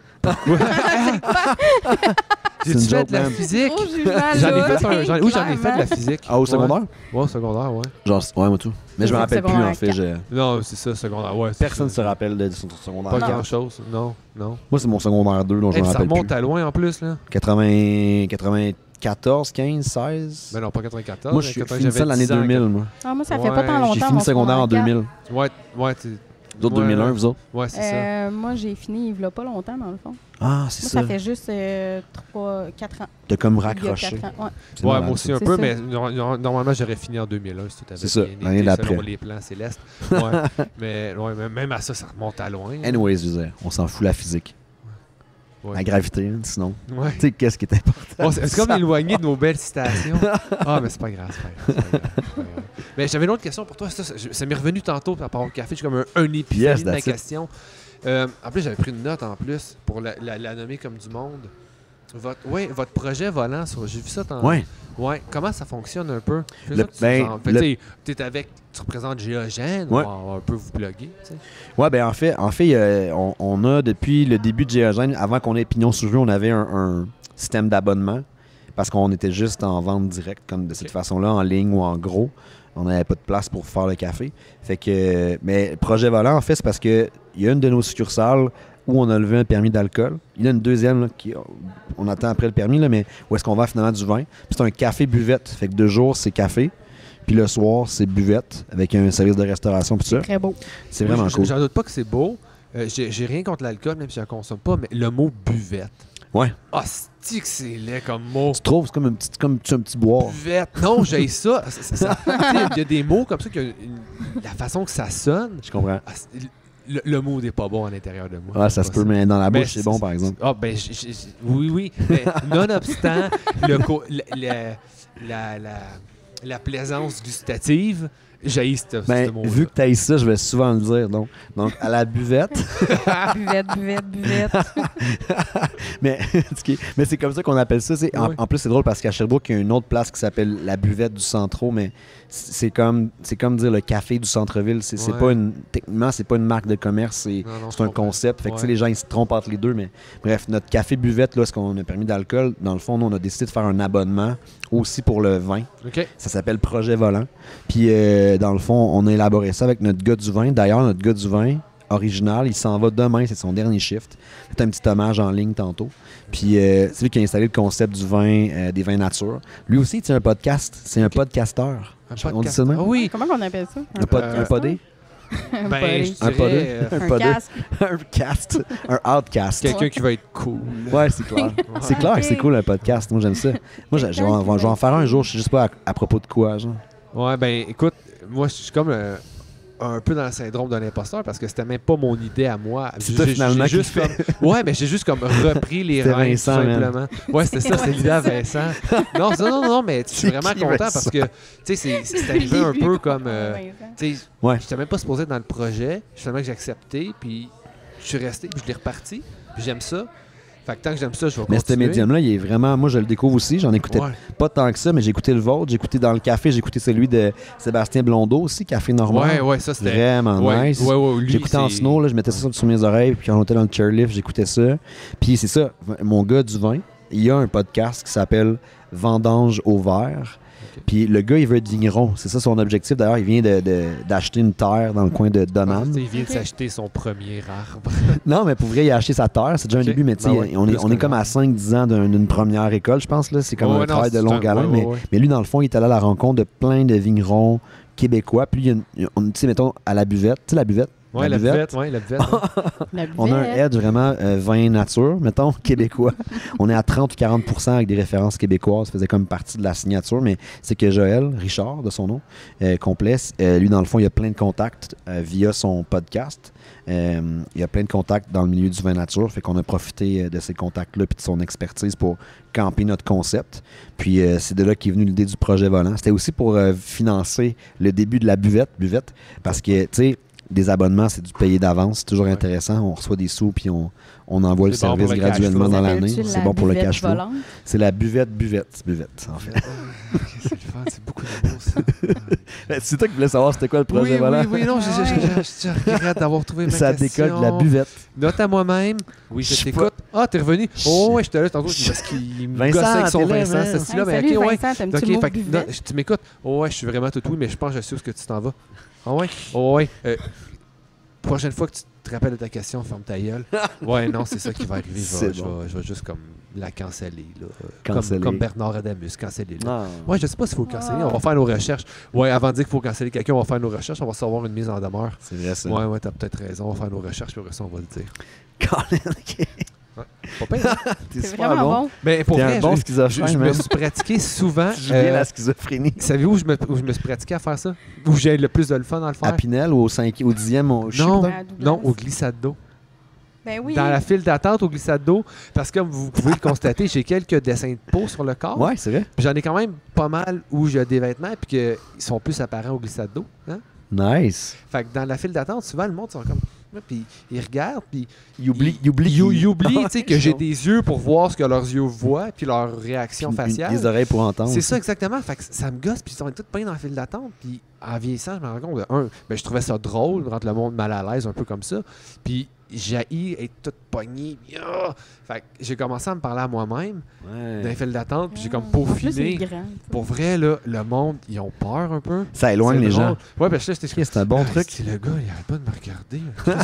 J'ai une fait joke, de la man. physique. Gros jugement, J'en ai là. fait un. j'en- Oui, j'en ai fait de la Clairement. physique. Ah, au secondaire? Ouais, au secondaire, ouais. Genre, ouais, moi tout. Mais je me C'est rappelle plus, secondaire en fait. quatre. je- Non, c'est ça, secondaire. Ouais, c'est Personne ne ça. se rappelle de son secondaire. Pas Non. grand chose. Non, non. Moi, c'est mon secondaire deux, dont je Et me puis ça rappelle remonte plus. à loin en plus, là. quatre-vingts, quatre-vingt-quatorze, quinze, seize. Ben non, pas quatre-vingt-quatorze. Moi, je mais suis quand fini ça j'avais l'année dix ans, deux mille, moi. Ah, moi, ça Ouais, fait pas tant longtemps. J'ai fini mon secondaire en secondaire deux mille. Ouais, ouais, tu. Vous autres, Ouais. deux mille un, vous autres? Ouais, c'est ça. Euh, moi, j'ai fini il y a pas longtemps, dans le fond. Ah, c'est Moi, ça. ça fait juste trois, quatre ans. T'as comme Il y a raccroché. quatre ans, ouais. C'est Ouais, malade, moi aussi ça. un C'est peu, ça. mais no- no- normalement j'aurais fini en deux mille un si tout avait C'est ça, bien été, l'année d'après. selon les plans célestes. Ouais, mais ouais, mais même à ça, ça remonte à loin. Anyways, je veux dire, on s'en fout la physique. Ouais. La gravité, hein, sinon. Ouais. Tu sais, qu'est-ce qui est important? Bon, c'est c'est comme éloigné de nos belles citations. Ah, mais c'est pas grave, c'est pas grave. c'est pas grave, c'est pas grave. Mais j'avais une autre question pour toi. Ça, ça, ça m'est revenu tantôt par rapport au café. J'ai comme un, un épiphanie Yes, de ma that's it. question. Euh, en plus, j'avais pris une note en plus pour la, la, la nommer comme du monde. Votre, ouais, votre projet volant, sur- j'ai vu ça tantôt. Ouais. Ouais, comment ça fonctionne un peu? C'est Le- ça que tu ben, nous en- fait, le- tu sais, t'es avec, tu représentes Géogène, Ouais. on va un peu vous plugger, tu sais. Ouais, ben en fait, en fait euh, on, on a depuis le début de Géogène, avant qu'on ait Pignon sur rue, on avait un, un système d'abonnement parce qu'on était juste en vente directe, comme de cette Ok. façon-là, en ligne ou en gros. On n'avait pas de place pour faire le café. Fait que, mais le projet volant, en fait, c'est parce que il y a une de nos succursales où on a levé un permis d'alcool. Il y en a une deuxième, là, qui, on attend après le permis, là, mais où est-ce qu'on vend finalement du vin. Puis c'est un café buvette. Fait que deux jours, c'est café. Puis le soir, c'est buvette avec un service de restauration. Puis ça, Très beau. c'est Moi, vraiment j- cool. J'en doute pas que c'est beau. Euh, j'ai j'ai rien contre l'alcool, même si je ne consomme pas, mais le mot buvette. Ouais. Ah, c'est que c'est laid comme mot. Tu trouves, c'est comme un petit, comme un petit boire. Buvette. Non, j'ai ça. Ça- ça- ça- tu sais, Il y a des mots comme ça, que la façon que ça sonne, Je comprends. ah, c'est- le, le mot n'est pas bon à l'intérieur de moi. Ouais, ça se Pas peut, mais dans la Mais bouche, c'est bon, par exemple. Ah, ben, j- j- j- oui, oui. Mais nonobstant, le co- la, la, la, la, la plaisance gustative, j'ai ce, ce Ben, mot-là. vu que tu as ça, je vais souvent le dire. Donc, donc à la buvette. Buvette, buvette, buvette. mais ce qui est- mais c'est comme ça qu'on appelle ça. c'est- En, Oui. en plus, c'est drôle parce qu'à Sherbrooke, il y a une autre place qui s'appelle la buvette du Centro, mais c'est comme, c'est comme dire le café du centre-ville. C'est c'est Ouais. pas une, techniquement, c'est pas une marque de commerce, c'est Non, non, c'est je un comprends. concept. Fait que tu sais, Ouais. les gens ils se trompent entre les deux. Mais bref, notre café buvette, là, ce qu'on a permis d'alcool, dans le fond, nous, on a décidé de faire un abonnement aussi pour le vin. OK. Ça s'appelle Projet Volant. Puis, euh, dans le fond, on a élaboré ça avec notre gars du vin. D'ailleurs, notre gars du vin original, il s'en va demain, c'est son dernier shift. C'est un petit hommage en ligne tantôt. Puis, euh, c'est lui qui a installé le concept du vin, euh, des vins nature. Lui aussi, il tient un podcast. C'est un Ok. podcasteur. Un On dit podcast. ça de même? Ah oui. Comment on appelle ça? Un, pod, Euh, un podé? Un Ben, podé. je Un podé? dirais, euh, Un Un podé? casque. Un cast? Un outcast? quelqu'un qui va être cool. Ouais, c'est clair. C'est clair que c'est cool un podcast. Moi, j'aime ça. Moi, je, je vais en, je vais en faire un jour. Je sais juste pas à, à propos de quoi, genre. Ouais, ben écoute, moi je suis comme euh, un peu dans le syndrome d'un imposteur parce que c'était même pas mon idée à moi. C'est J'ai- toi, j'ai- finalement, j'ai qui juste le comme Ouais, mais j'ai juste comme repris les C'était rênes tout Vincent, man. simplement. Ouais, c'était ça, c'est l'idée à Vincent. Non, non, non, non, mais je suis C'est vraiment qui, content Vincent? parce que tu sais c'est c'est arrivé un peu comme euh, Vincent. tu sais, Ouais. j'étais même pas supposé être dans le projet, finalement que j'ai accepté puis je suis resté, puis je l'ai reparti, puis j'aime ça. Fait que tant que j'aime ça, je vais Mais ce continuer. médium-là, il est vraiment. Moi, je le découvre aussi. J'en écoutais Ouais. pas tant que ça, mais j'ai écouté le vôtre. J'ai écouté dans le café, j'ai écouté celui de Sébastien Blondeau aussi, Café Normand. Ouais, ouais, ça c'était. Vraiment ouais, nice. Ouais, ouais, lui, J'écoutais en c'est- snow, là, je mettais ça sur mes oreilles, puis quand on était dans le chairlift, j'écoutais ça. Puis c'est ça, mon gars du vin, il y a un podcast qui s'appelle Vendange au vert. Ok. Puis le gars, il veut être vigneron. C'est ça son objectif. D'ailleurs, il vient de- de- d'acheter une terre dans le coin de Ah, Donham. tu sais, il vient de Ok. s'acheter son premier arbre. Non, mais pour vrai, il a acheté sa terre. C'est déjà Ok. un début, mais tu sais, Ben ouais, on, est, plus on est que comme non. à cinq dix ans d'un- d'une première école, je pense. Là. C'est comme Ouais, un non, travail de c'est longue un- haleine. ouais, mais, ouais, ouais. mais lui, dans le fond, il est allé à la rencontre de plein de vignerons québécois. Puis il y a une- il y a- on- tu sais, mettons, à la buvette. Tu sais, la buvette? Ouais, la buvette, ouais, la buvette. ouais. La On a un buvette. edge vraiment euh, vin nature, mettons, québécois. On est à trente ou quarante pour cent avec des références québécoises. Ça faisait comme partie de la signature, mais c'est que Joël, Richard, de son nom euh, complet, euh, lui, dans le fond, il a plein de contacts euh, via son podcast. Euh, il y a plein de contacts dans le milieu du vin nature, fait qu'on a profité euh, de ces contacts-là et de son expertise pour camper notre concept. Puis euh, c'est de là qu'est venue l'idée du projet volant. C'était aussi pour euh, financer le début de la buvette, buvette parce que, tu sais, des abonnements, c'est du payer d'avance. C'est toujours Ouais. intéressant. On reçoit des sous puis on, on envoie le C'est bon pour service le cash graduellement flow. dans Ça l'année. s'appelle-tu C'est la bon pour le buvette cash flow. volante? C'est la buvette, buvette, buvette, en fait. Ok, c'est le fun, c'est beaucoup de mots, ça. C'est toi qui voulais savoir c'était quoi le projet Oui, volant. oui, oui, non, je, je, je, je, je regrette d'avoir trouvé ma Ça question. décolle de la buvette. Note à moi-même. Oui, je Je sais t'écoute. Ah, t'es revenu. Oh, ouais, je te laisse tantôt. C'est parce qu'il me Vincent, gossait avec son t'es là, Vincent, man. ce Hey, style-là. Mais salut ok, ouais. Vincent, t'aimes-tu Ok, le mot fait que, buvette? non, tu m'écoutes. Oh, ouais, je suis vraiment tout oui, mais je pense que je sais où est-ce que tu t'en vas. Ah, ouais. Oh, ouais. Euh, prochaine fois que tu te rappelles de ta question, ferme ta gueule. Ouais, non, c'est ça qui va arriver. Je C'est vais, je bon. vais- je vais juste comme la canceller. Là. Canceller. Comme, comme Bernard Adamus, canceller. Là. Non. Ouais, je sais pas s'il faut le canceller. Ah. On va faire nos recherches. Ouais, avant de dire qu'il faut canceller quelqu'un, on va faire nos recherches. On va savoir une mise en demeure. C'est vrai, ça. Ouais, ouais, t'as peut-être raison. On va faire nos recherches, puis après ça, on va le dire. Colin, ok. Pas pire, hein? T'es C'est super vraiment bon. bon. Mais pour T'es vrai, un bon je, je, schizophrène, je me man. suis pratiqué souvent. Tu joues bien euh, la schizophrénie. Savez-vous où je, me, où je me suis pratiqué à faire ça? Où j'ai le plus de le fun à le faire? À Pinel ou au cinquième, au dixième, au je sais Non, pas. À Douglas. non, au glissade d'eau. Ben oui. Dans la file d'attente au glissade d'eau, parce que comme vous pouvez le constater, j'ai quelques dessins de peau sur le corps. Ouais, c'est vrai. Puis j'en ai quand même pas mal où j'ai des vêtements puis qu'ils sont plus apparents au glissade d'eau. Hein? Nice. Fait que dans la file d'attente, souvent le monde sont comme. Puis ils regardent, puis Il oublie, il oublie. ils, ils oublient tu sais, que j'ai Ils ont- des yeux pour voir ce que leurs yeux voient, puis leur réaction Une- faciale. Des oreilles pour entendre. C'est ça exactement. Fait que ça me gosse, puis ils sont tous peints dans la file d'attente. Puis en vieillissant, je me rends compte de un, ben, je trouvais ça drôle, rendre le monde mal à l'aise, un peu comme ça. Puis j'ai être toute pognée. puis, ah! Fait que j'ai commencé à me parler à moi-même Ouais. dans les files d'attente, puis j'ai comme Ah. En plus, il peaufiné. est grand. Pour vrai, là, le monde, ils ont peur un peu. Ça éloigne C'est les drôle. gens. Ouais, ben là, j'étais Ok, c'est un bon ah, truc. si le gars, il arrête pas de me regarder.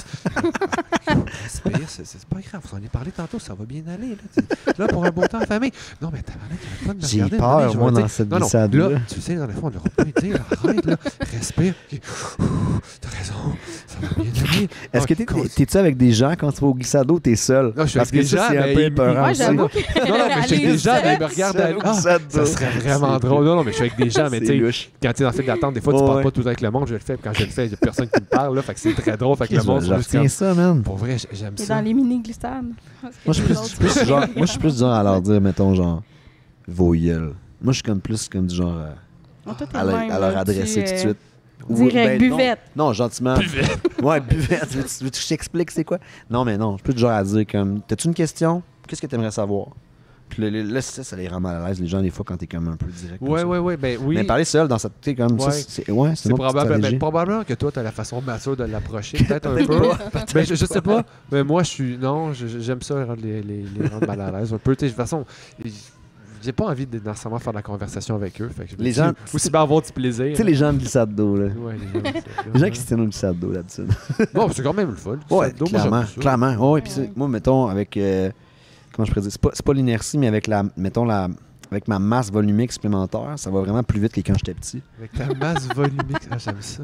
Respire, c'est c'est pas grave. On en est parlé tantôt, ça va bien aller. Là, T'sais, là pour un beau temps en famille. Non, mais t'as il arrête pas de me J'ai regarder. peur, à un moment donné, je moi, vais dans dire, cette non, non, glissade-là. là, tu sais, dans le fond, on n'aura pas été. Là, arrête, là. Respire. Ok. T'as raison. Ça va bien aller. Est-ce que Ah, t'es- cool. t'es-tu avec des gens quand tu vas au glissade d'eau, t'es seul? Non, je suis Parce avec que des ça, gens, c'est un mais peu ils- épeurant Moi, aussi. j'avoue que. Non, non, mais je suis avec des gens, mais ils me regardent. Seul au Ah, glissade ça d'eau. serait vraiment C'est drôle. Non, non, mais je suis avec des gens, mais C'est tu sais, louche. quand tu es dans le fil d'attente, des fois, tu Ouais, parles ouais. pas tout avec le monde. Je le fais, puis quand je le fais, il n'y a personne qui me parle. Là, fait que c'est très drôle. Fait que le Je monde, je sont juste retiens comme- ça, man. Pour vrai, j- j'aime T'es ça. dans les mini-glissades. Moi, je suis plus, plus du genre, moi, je suis plus du genre à leur dire, mettons, genre, vos gueules. Moi, je suis comme plus comme du genre euh, à, leur- à leur adresser tout de suite. Ou- Direct, ben, non. buvette. Non, gentiment. Ouais, buvette. Veux-tu veux-tu que je t'explique c'est quoi? Non, mais non, je suis plus du genre à dire comme, t'as-tu une question? Qu'est-ce que t'aimerais savoir? Puis là, là, là, ça, ça les rend mal à l'aise, les gens, des fois, quand t'es comme un peu direct. comme Ouais, ça. ouais, ouais. Ben oui. Mais parler seul dans cette. Tu sais, comme ça, Ouais. c'est ouais, c'est C'est une autre probable, ben, stratégie. probablement que toi, tu as la façon mature de l'approcher. Peut-être un Peut-être peu. pas. Ben, je, je sais pas. Mais moi, je suis. Non, je- je- j'aime ça, rendre les, les, les rendre mal à l'aise un peu. Tu sais, de toute façon, j'ai pas envie de nécessairement faire de la conversation avec eux. Fait que je me Les dis, gens- aussi bien avoir du plaisir. Tu sais, les gens de glissade d'eau, là. Ouais, les gens, Les gens qui se tiennent au glissade d'eau, d'habitude. Non, c'est quand même le fun. Ouais, Ça, donc, moi, clairement. j'aime ça. Clairement. Oh, ouais, puis Ouais. c'est- moi, mettons, avec. euh, comment je pourrais dire? C'est pas, c'est pas l'inertie, mais avec la. Mettons, la. Avec ma masse volumique supplémentaire, ça va vraiment plus vite que quand j'étais petit. Avec ta masse volumique. Ah, j'aime ça.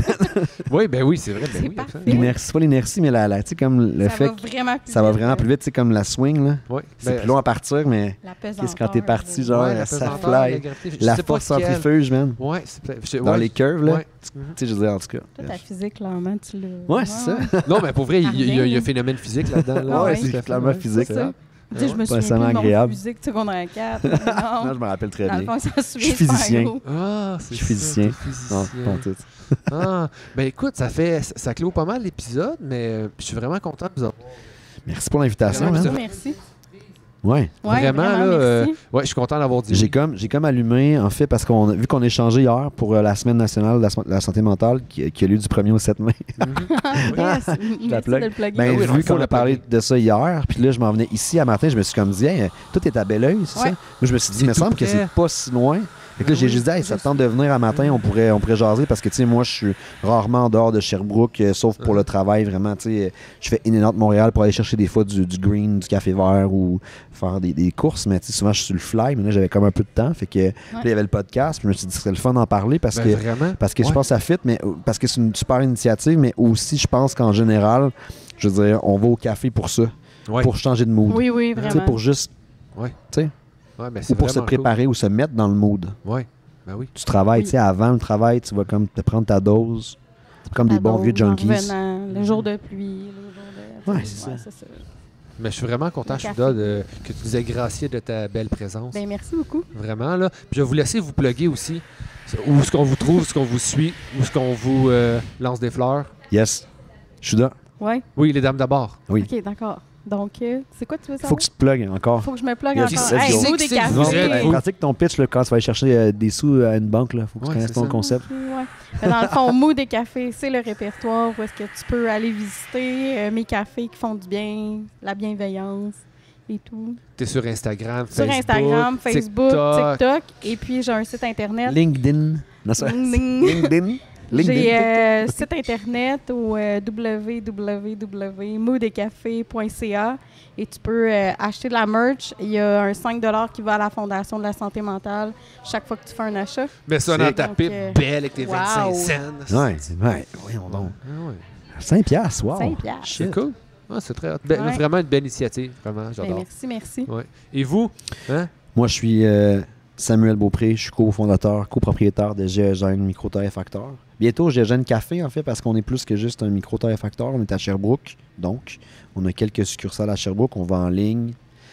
oui, ben oui, c'est vrai. Ben C'est oui, parfait. absolument. L'inertie, c'est pas l'inertie, mais la, la, tu sais, comme le Ça fait va que vraiment plus ça va vite, vraiment là. plus vite, tu sais, comme la swing, là. Ouais. C'est Ben, plus long à partir, mais La pesanteur. qu'est-ce quand t'es parti, là. genre, ouais, la ça pesanteur, fly. la gravité. Je la sais pas force quelle. centrifuge, man. Ouais, c'est peut-être- je- Dans ouais, les curves, là. ouais. Tu sais, je veux dire, en tout cas. Toi, ta physique, clairement, tu l'as. Ouais, c'est ça. Non, mais pour vrai, il y, a- il y a- il y a un Armé. phénomène physique là-dedans. Là. Ah ouais, c'est tout à fait, clairement ouais, physique. c'est ça. ça. Tu sais, je me Pas souviens plus nécessairement de mon agréable. physique secondaire quatre. mais Non, Non, je me rappelle très dans le bien. fond, ça se Je suis souvient super physicien. gros. Ah, c'est Je suis ça, physicien. t'es Non, physicien. pas en tout. Ah, ben écoute, ça fait ça, ça clôt pas mal l'épisode, mais euh, je suis vraiment content de vous avoir. Merci pour l'invitation, Vraiment, man. ça- Merci. Ouais. Ouais, vraiment, là, merci. euh, ouais, je suis content d'avoir dit J'ai oui. comme, j'ai comme allumé, en fait, parce qu'on a vu qu'on a échangé hier pour euh, la semaine nationale de la, la santé mentale qui, qui a lieu du premier au sept mai. Yes, la merci plug. de le plugger. Ben, Ah oui, non, vu faut qu'on le a parlé plugger. de ça hier, puis là, je m'en venais ici à matin, je me suis comme dit, hey, tout est à Belleuil, c'est Ouais. ça? Moi, je me suis dit, C'est il me tout semble que près. c'est pas si loin. Fait que là, Ben j'ai oui, juste dit, hey, ça je te tente de venir à matin, on pourrait, on pourrait jaser parce que, tu sais, moi, je suis rarement en dehors de Sherbrooke, euh, sauf pour Uh-huh. le travail, vraiment, tu sais. Je fais in and out Montréal pour aller chercher des fois du, du green, du café vert ou faire des, des courses, mais tu sais, souvent, je suis sur le fly, mais là, j'avais comme un peu de temps. Fait que là, il y avait le podcast, puis je me suis dit, ce serait le fun d'en parler parce Ben, que. vraiment? Parce que je Ouais. pense que ça fit, mais parce que c'est une super initiative, mais aussi, je pense qu'en général, je veux dire, on va au café pour ça, Ouais. pour changer de mood. Oui, oui, Tu sais, vraiment. pour juste, Ouais. tu sais, Ouais, ben, c'est ou pour se vraiment cool. préparer ou se mettre dans le mood. Ouais. Ben oui. Tu travailles, Oui. tu sais, avant le travail, tu vas comme te prendre ta dose, comme des La bons dose vieux en junkies. revenant, le jour de pluie, le jour de... Ouais, c'est ça. ça. Mais je suis vraiment content, Le café. Chouda, de, que tu nous aies gracié de ta belle présence. Ben, merci beaucoup. Vraiment, là. Puis je vais vous laisser vous plugger aussi. Où est-ce qu'on vous trouve, où est-ce qu'on vous suit, où est-ce qu'on vous euh, lance des fleurs. Yes. Je suis là. Ouais. Oui, les dames d'abord. Oui. OK, d'accord. Donc, euh, c'est quoi tu veux savoir? Faut que tu te plugues encore. Faut que je me plug Yes, encore. let's Hey, go. vous, des C'est que cafés. vous Rentre- êtes- hey, vous- pratique ton pitch là, quand tu vas aller chercher euh, des sous à une banque. Il faut que Ouais, tu connaisses c'est ton ça. concept. Ok, ouais. Mais dans le fond, Mou des cafés, c'est le répertoire où est-ce que tu peux aller visiter euh, mes cafés qui font du bien, la bienveillance et tout. T'es sur Instagram, Sur Facebook, Instagram, Facebook, TikTok. TikTok. Et puis, j'ai un site Internet. LinkedIn. Non, ça- Ding, ding. LinkedIn. J'ai LinkedIn. euh, site internet au euh, w w w point moodecafé point c a et tu peux euh, acheter de la merch. Il y a un cinq dollars qui va à la Fondation de la santé mentale chaque fois que tu fais un achat. Mets ça dans C'est- ta Donc, pipe euh, belle avec tes wow. vingt-cinq cents. Ouais, ouais, voyons donc. Ah ouais. cinq piastres, wow. cinq piastres. C'est Shit. cool. Ah, c'est très hot. Ben, Ouais. Vraiment une belle initiative. Vraiment, Ben, j'adore. merci, merci. Ouais. Et vous? Hein? Moi, je suis euh, Samuel Beaupré, je suis cofondateur, copropriétaire de Géogène Micro-Torréfacteur. Bientôt, Géogène Café, en fait, parce qu'on est plus que juste un micro-torréfacteur. On est à Sherbrooke, donc. On a quelques succursales à Sherbrooke, on va en ligne.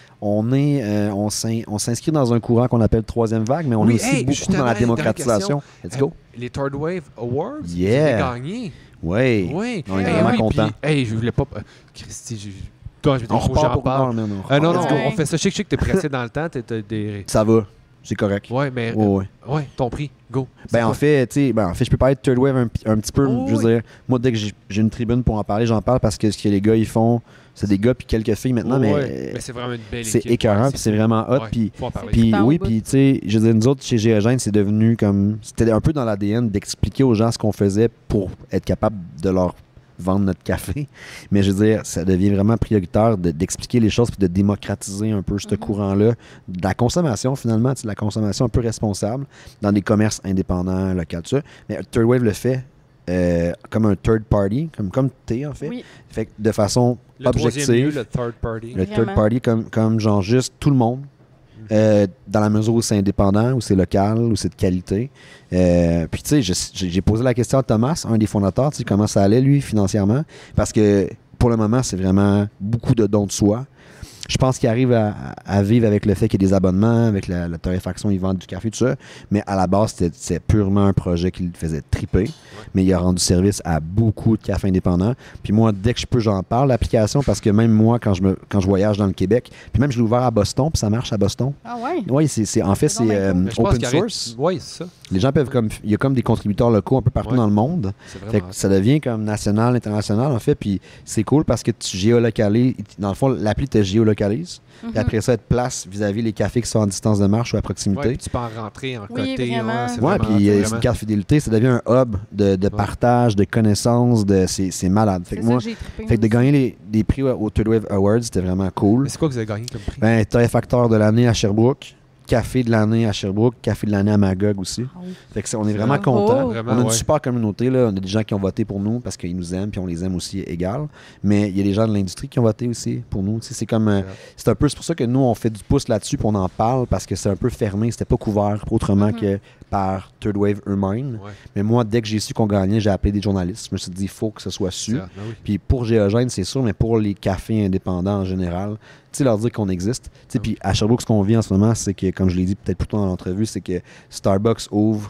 On est, euh, on s'in- on s'inscrit dans un courant qu'on appelle troisième vague, mais on Oui, est aussi hey, beaucoup justement, dans la une dernière démocratisation. Let's go. Euh, les Third Wave Awards, Yeah. vous avez gagné. Oui. Oui. On est Hey, vraiment oui, contents. puis, hey, je voulais pas... euh, Christy, je... Toi, je On faut que repart j'en pour parle. non, non, non. Ah, non, non, Let's go. on fait ça. Je sais que je sais que t'es pressé dans le temps. T'es, t'as des... Ça va, c'est correct. Ouais, mais... Ouais, ouais. Ouais, ton prix. Go. C'est Ben, en quoi? fait, tu sais, ben, en fait, je peux parler de Third Wave un, p- un petit peu. Oh, je veux oui. dire, moi, dès que j'ai j'ai une tribune pour en parler, j'en parle parce que ce que les gars, ils font, c'est des gars puis quelques filles maintenant, Ouais, mais mais c'est vraiment une belle c'est équipe. écœurant Ouais, puis c'est vraiment hot. ouais, Puis faut en parler. Puis Tant au oui, bout. puis tu sais, je veux dire, nous autres, chez Géogène, c'est devenu comme... C'était un peu dans l'A D N d'expliquer aux gens ce qu'on faisait pour être capable de leur vendre notre café. Mais je veux dire, ça devient vraiment prioritaire de- d'expliquer les choses puis de démocratiser un peu ce Mhm. courant-là de la consommation, finalement, tu sais, de la consommation un peu responsable dans des commerces indépendants, locaux, tout ça. Mais Third Wave le fait euh, comme un third party, comme, comme t'es, en fait. Oui, Fait que de façon Le troisième lieu, objective. le third party. Le Vraiment. third party comme, comme genre juste tout le monde, euh, dans la mesure où c'est indépendant, où c'est local, où c'est de qualité. Euh, puis tu sais, je- j'ai j'ai posé la question à Thomas, un des fondateurs, tu sais, comment ça allait lui financièrement, parce que pour le moment, c'est vraiment beaucoup de dons de soi. Je pense qu'il arrive à, à vivre avec le fait qu'il y a des abonnements, avec la, la torréfaction, ils vendent du café, tout ça. Mais à la base, c'était c'était purement un projet qui le faisait triper. Mais il a rendu service à beaucoup de cafés indépendants. Puis moi, dès que je peux, j'en parle, l'application, parce que même moi, quand je, me, quand je voyage dans le Québec, puis même je l'ai ouvert à Boston, puis ça marche à Boston. ah ouais. Oui, c'est, c'est- en fait, C'est donc c'est bien euh, cool. Mais je pense open qu'il y aurait- source. Ouais, c'est ça. Les gens peuvent comme... Il y a comme des contributeurs locaux un peu partout Ouais. dans le monde. C'est Fait vraiment que ça devient comme national, international, en fait. Puis c'est cool parce que tu géolocalises. Dans le fond, l'appli te géolocalise. Puis Mhm. après ça, elle te place vis-à-vis les cafés qui sont en distance de marche ou à Ouais, proximité. puis tu peux en rentrer en Oui, côté. vraiment. Ouais, c'est Ouais, vraiment- puis c'est euh, c'est vraiment- une carte fidélité. Ça devient un hub de, de partage, de connaissances. De, c'est, c'est malade. Fait C'est que ça moi, que j'ai trippé. fait que de gagner les, des prix au Third Wave Awards, c'était vraiment cool. Mais c'est quoi que vous avez gagné comme prix? Ben, torréfacteur de l'année à Sherbrooke. Café de l'année à Sherbrooke, café de l'année à Magog aussi. Ah oui. Fait que c'est- on est vraiment Bravo. contents. Vraiment, On a une ouais. super communauté, là. On a des gens qui ont voté pour nous parce qu'ils nous aiment, puis on les aime aussi égal. Mais il y a des gens de l'industrie qui ont voté aussi pour nous. Tu sais, c'est comme euh, c'est un peu c'est pour ça que nous on fait du pouce là-dessus, puis on en parle parce que c'est un peu fermé, c'était pas couvert autrement Mhm. que par Third Wave eux-mêmes. Ouais, Mais moi, dès que j'ai su qu'on gagnait, j'ai appelé des journalistes. Je me suis dit, il faut que ce soit c'est su. ça. Ben oui. Puis pour Géogène, c'est sûr, mais pour les cafés indépendants en général, tu sais, leur dire qu'on existe. Tu sais, Ah. puis à Sherbrooke, ce qu'on vit en ce moment, c'est que, comme je l'ai dit peut-être plus tôt dans l'entrevue, c'est que Starbucks ouvre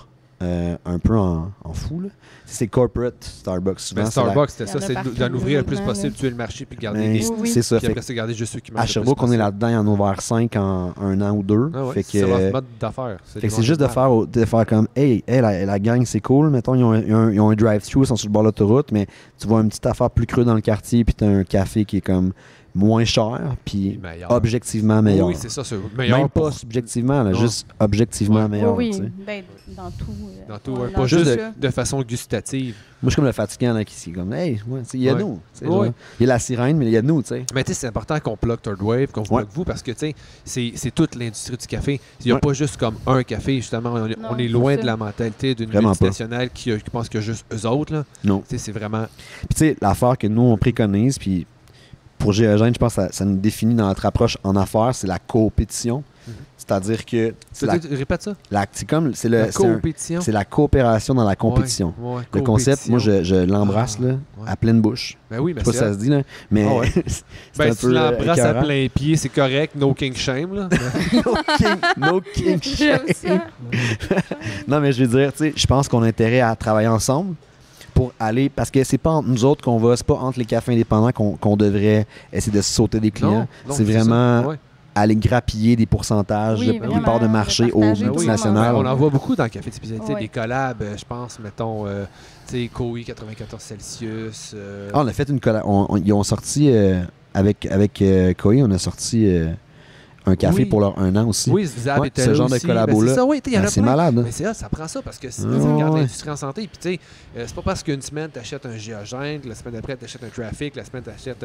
euh, un peu en, en fou. Là. C'est corporate Starbucks. Souvent, Ben, Starbucks, Il y c'était en ça, a c'est partout, d'en ouvrir le plus malheureusement, possible, là. tuer le marché, puis garder Mais des... c'est- Oui, oui. c'est ça. Puis Fait après ça, garder juste ceux qui à marchent le Sherbrooke, plus on est possible. là-dedans, il y en a ouvert cinq en un an ou deux. Ah ouais, fait c'est que, leur euh, mode d'affaires. fait que c'est juste de faire, au- de faire comme, hey, hey la, la gang, c'est cool. Mettons, ils ont, un- ils ont un, ils ont un drive-thru, ils sont sur le bord de l'autoroute, mais tu vois une petite affaire plus creux dans le quartier, puis tu as un café qui est comme moins cher, puis meilleur. objectivement meilleur. Oui, c'est ça, c'est meilleur. Même pour- pas subjectivement, là, Non. juste objectivement Ouais. meilleur. Oui, tu sais. oui. Ben, dans tout. euh, Dans tout, ouais, ouais, dans pas tout juste ça. de, de façon gustative. Moi, je suis comme le fatigant là, qui est comme, hey, ouais, tu sais, il y a Ouais. nous. tu sais, Ouais. genre. Il y a la sirène, mais il y a nous, tu sais. Mais tu sais, c'est important qu'on plug Third Wave, qu'on vous Ouais. plug vous, parce que tu sais, c'est c'est toute l'industrie du café. Il n'y a Ouais. pas juste comme un café, justement. On, est- Non, on est c'est loin ça. de la mentalité d'une Vraiment pas. multinationale qui, qui pense que juste eux autres. Là. Non. Tu sais, c'est vraiment. Puis tu sais, l'affaire que nous, on préconise, puis pour Géogène, je pense que ça, ça nous définit dans notre approche en affaires, c'est la coopétition. Mhm. C'est-à-dire que c'est la, Tu- tu- Répète ça. la- c'est comme c'est le La c'est un- compétition. c'est la coopération dans la compétition. Ouais, ouais, Le concept, moi, je, je l'embrasse Ah, là, ouais. à pleine bouche. Ben oui, Je mais sais pas c'est si ça hot. se dit, là, mais Ah ouais. c'est Ben, un si tu peu euh, l'embrasses à écœurant. plein pied, c'est correct. No king shame. Là. No king, no king J'aime shame. ça. Non, mais je veux dire, tu sais, je pense qu'on a intérêt à travailler ensemble pour aller, parce que c'est pas entre nous autres qu'on va, c'est pas entre les cafés indépendants qu'on qu'on devrait essayer de se sauter des clients. Non, non, c'est ça. vraiment Ouais. aller grappiller des pourcentages Oui, de vraiment, parts de marché aux partager Ben oui. multinationales. Ben, on en voit beaucoup dans le café de spécialité, Ouais. des collabs, euh, je pense, mettons, euh, tu sais, Koi quatre-vingt-quatorze Celsius. euh, Ah, on a fait une collab. on- on- Ils ont sorti euh, avec, avec euh, Koi, on a sorti euh, un café Oui. pour leur un an aussi. Oui, Zab Ouais, était ce là genre de aussi. collabo-là. Ben, c'est ça, oui, tu sais, il y en Ah, a c'est plein. malade. hein. Mais c'est ça, ça prend ça parce que c'est Ah, tu regardes ouais. l'industrie en santé. Puis, tu sais, euh, c'est pas parce qu'une semaine, tu achètes un Géogène, que la semaine d'après, tu achètes un Traffic, la semaine, tu achètes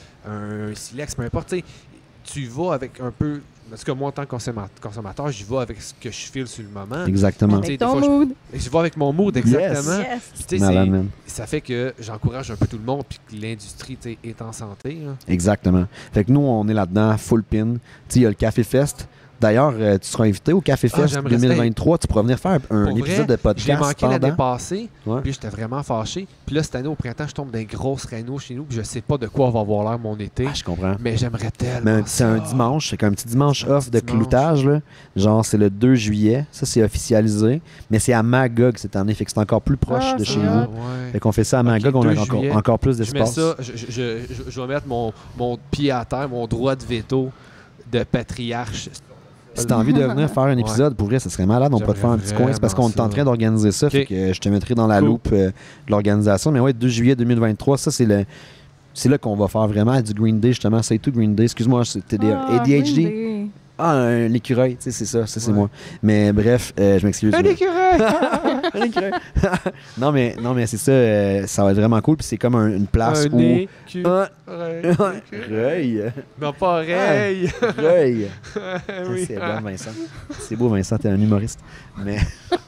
un Silex, peu importe. Tu sais, tu vas avec un peu. Parce que moi, en tant que consomma- consommateur, j'y vais avec ce que je file sur le moment. Exactement. Tu sais, Avec des ton fois, je- mood. J'y vais avec mon mood, exactement. Yes. Puis, tu sais, Malade, c'est- man. ça fait que j'encourage un peu tout le monde, puis que l'industrie tu sais, est en santé. Hein. Exactement. Fait que nous, on est là-dedans, full pin. Tu sais, il y a le Café Fest. D'ailleurs, euh, tu seras invité au Café Ah, Fest j'aimerais deux mille vingt-trois. Tu pourras venir faire un Pour épisode vrai, de Je l'ai podcast manqué l'année pendant. passée, Ouais. puis j'étais vraiment fâché. Puis là, cette année, au printemps, je tombe dans des grosses rénaux chez nous, puis je sais pas de quoi va avoir l'air mon été, Ah, je comprends. mais j'aimerais tellement Mais c'est un ça. dimanche, c'est comme un petit dimanche C'est un off de petit dimanche. cloutage. Là. Genre, c'est le deux juillet. Ça, c'est officialisé. Mais c'est à Magog cette année. Fait que c'est encore plus proche Ah, de c'est chez hot. vous. Ouais. Fait qu'on fait ça à Ok, Magog, on a deux encore, juillet. encore plus Je mets d'espace. ça, je, je, je, je- je vais mettre mon, mon pied à terre, mon droit de veto de patriarche. Si t'as envie de venir faire un épisode, pour vrai, ça serait malade. On peut te faire un petit coin. C'est parce qu'on est en Vraiment train d'organiser ça. Fait Ok. que je te mettrai dans la Cool. loupe euh, de l'organisation. Mais ouais, deux juillet deux mille vingt-trois, ça, c'est le. C'est là qu'on va faire vraiment du Green Day, justement. C'est tout Green Day. Excuse-moi, c'était des Ah, A D H D. Green Day. Ah, un écureuil, tu sais, c'est ça, ça c'est Ouais. moi. Mais bref, euh, je m'excuse. Un écureuil! Un écureuil. non, mais, non, mais c'est ça, euh, ça va être vraiment cool. Puis c'est comme un- une place Un où. écureuil. Un écureuil. Non, pas oreille. Écureuil. Oui. C'est bon, Vincent. C'est beau, Vincent, t'es un humoriste. Mais